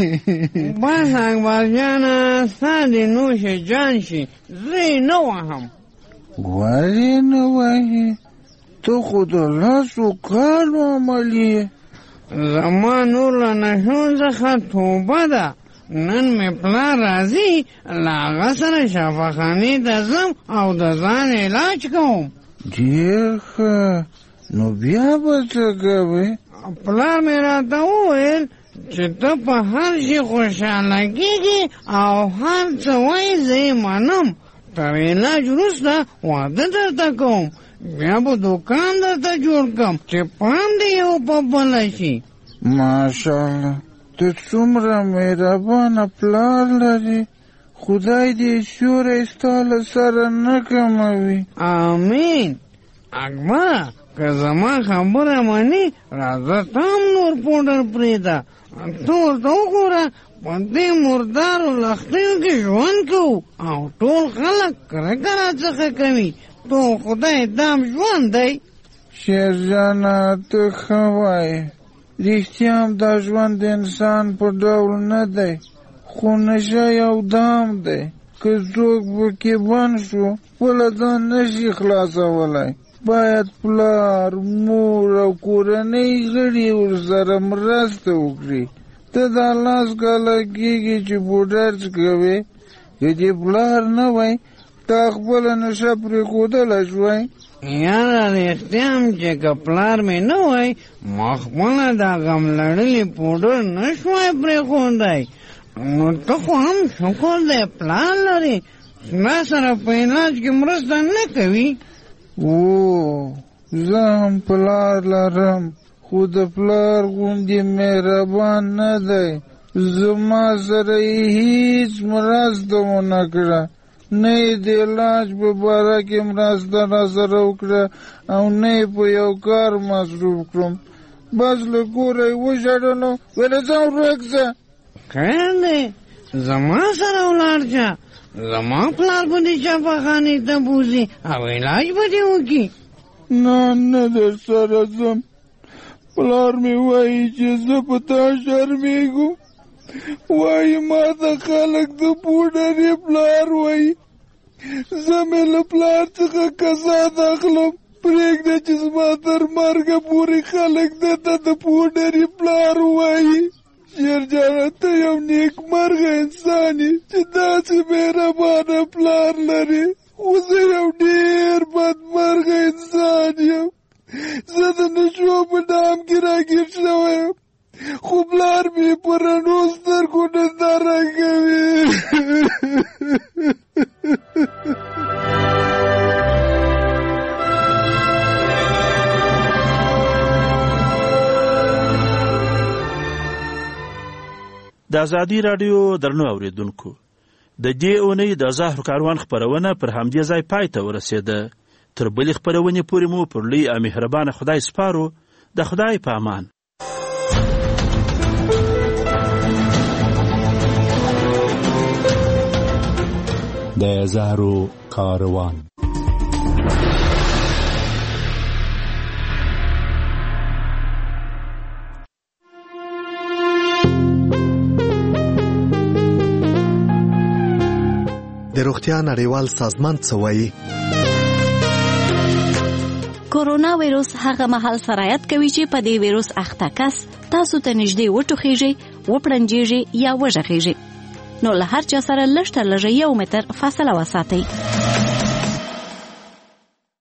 بس اکبر جانه، ستا دې نوش جان شي، زه یې نه وهم. ولې نه وهې؟ ته خو د لسو کالو عمل یې. زما نور له نشو څخه توبه ده. نن مې پلار راځي، له هغه سره شفاخانې ته ځم او د ځان علاج کوم. ډېر ښه، نو بیا به څه کوې؟ پلار مې راته وویل چې ته په هر شي خوشحاله کېږي او هر څه وایي زه یې منم. تر علاج وروسته واده درته کوم، بیا به دوکان درته جوړ کړم چې پام دې یو په بله شي. ماشاءالله، ته څومره مهربانه پلار لرې. خدای دې سیوری ستا له سره نه کموي. امین. اکبر، که زما خبره منې، راځه ته هم نور پوډر پرېږده. ته ورته وګوره، په دې مردارو لښتیو کې ژوند کوو او ټول خلک کرکه راڅخه کوي. تو خدای دام ژوند دی. شیرجانه، ته ښه وایې. رښتیا هم دا ژوند د انسان په ډول نه دی، خو نشه یو دام دی. که څوک پکې بند شو، خپله ځان نشي خلاصولی. باید پلار، مور او کورنۍ غړي ورسره مرسته وکړي. ته دا 10 کاله کېږي چې پوډر څکوې. که دې پلار نه وای، تا خپله نشه پرېښودلی شوی. یاره رښتیا هم چې که پلار مې نه وای، ما خپله دا غم لړلي پوډر نه شوی پرېښودی. نو ته خو هم شکر دی پلار لرې، ما سره په علاج کې مرسته نه کوي. زه هم پلار لرم، خو د پلار غوندې مهربان نه دی. زما سره یې هیڅ مرسته ونه کړه، نه یې د علاج په باره کې مرسته را سره وکړه او نه یې په یو کار مصروف کړم. بس له کوره یې وشړلو، ویله ځه ورک ځه. خیر دی، زما سره ولاړ شه. زما پلار به دې شفاخانې ته بوځي او علاج به دې وکړي. نه در سره ځم. پلار مې وایي چې زه په تا شرمېږم. وایي ما ته خلک د پوډرې پلار وایي. زه مې له پلار څخه کسات اخلم. پرېږده چې زما تر مرګه پورې خلک دته د پوډرې پلار وایي. شیرجانه، ته یو نیکمرغه انسان یې چې داسې مهربانه پلار لرې. خو زه یو ډېر بدمرغه انسان یم. زه د نشو په ډام کې راګیر شوی یم، خو پلار مې په رڼو سترګو ننداره کوي. د ازادي راډیو درنو اوریدونکو د دې اونۍ د زهر کاروان خپرونه پر همدې ځای پای ته ورسېده. تر بلې خپرونې پورې مو پر لوی او مهربانه خدای سپارو. د خدای په امان. د زهرو کاروان. د روغتیا نړیوال سازمان څه وایي؟ کورونا ویروس هغه مهال سرایت کوي چې په دې ویروس اخته کس تاسو ته نږدې وټوخیږي، وپړنجیږي یا وژغیږي. نو له هر چا سره لږ تر لږه 1 متر فاصله وساتئ.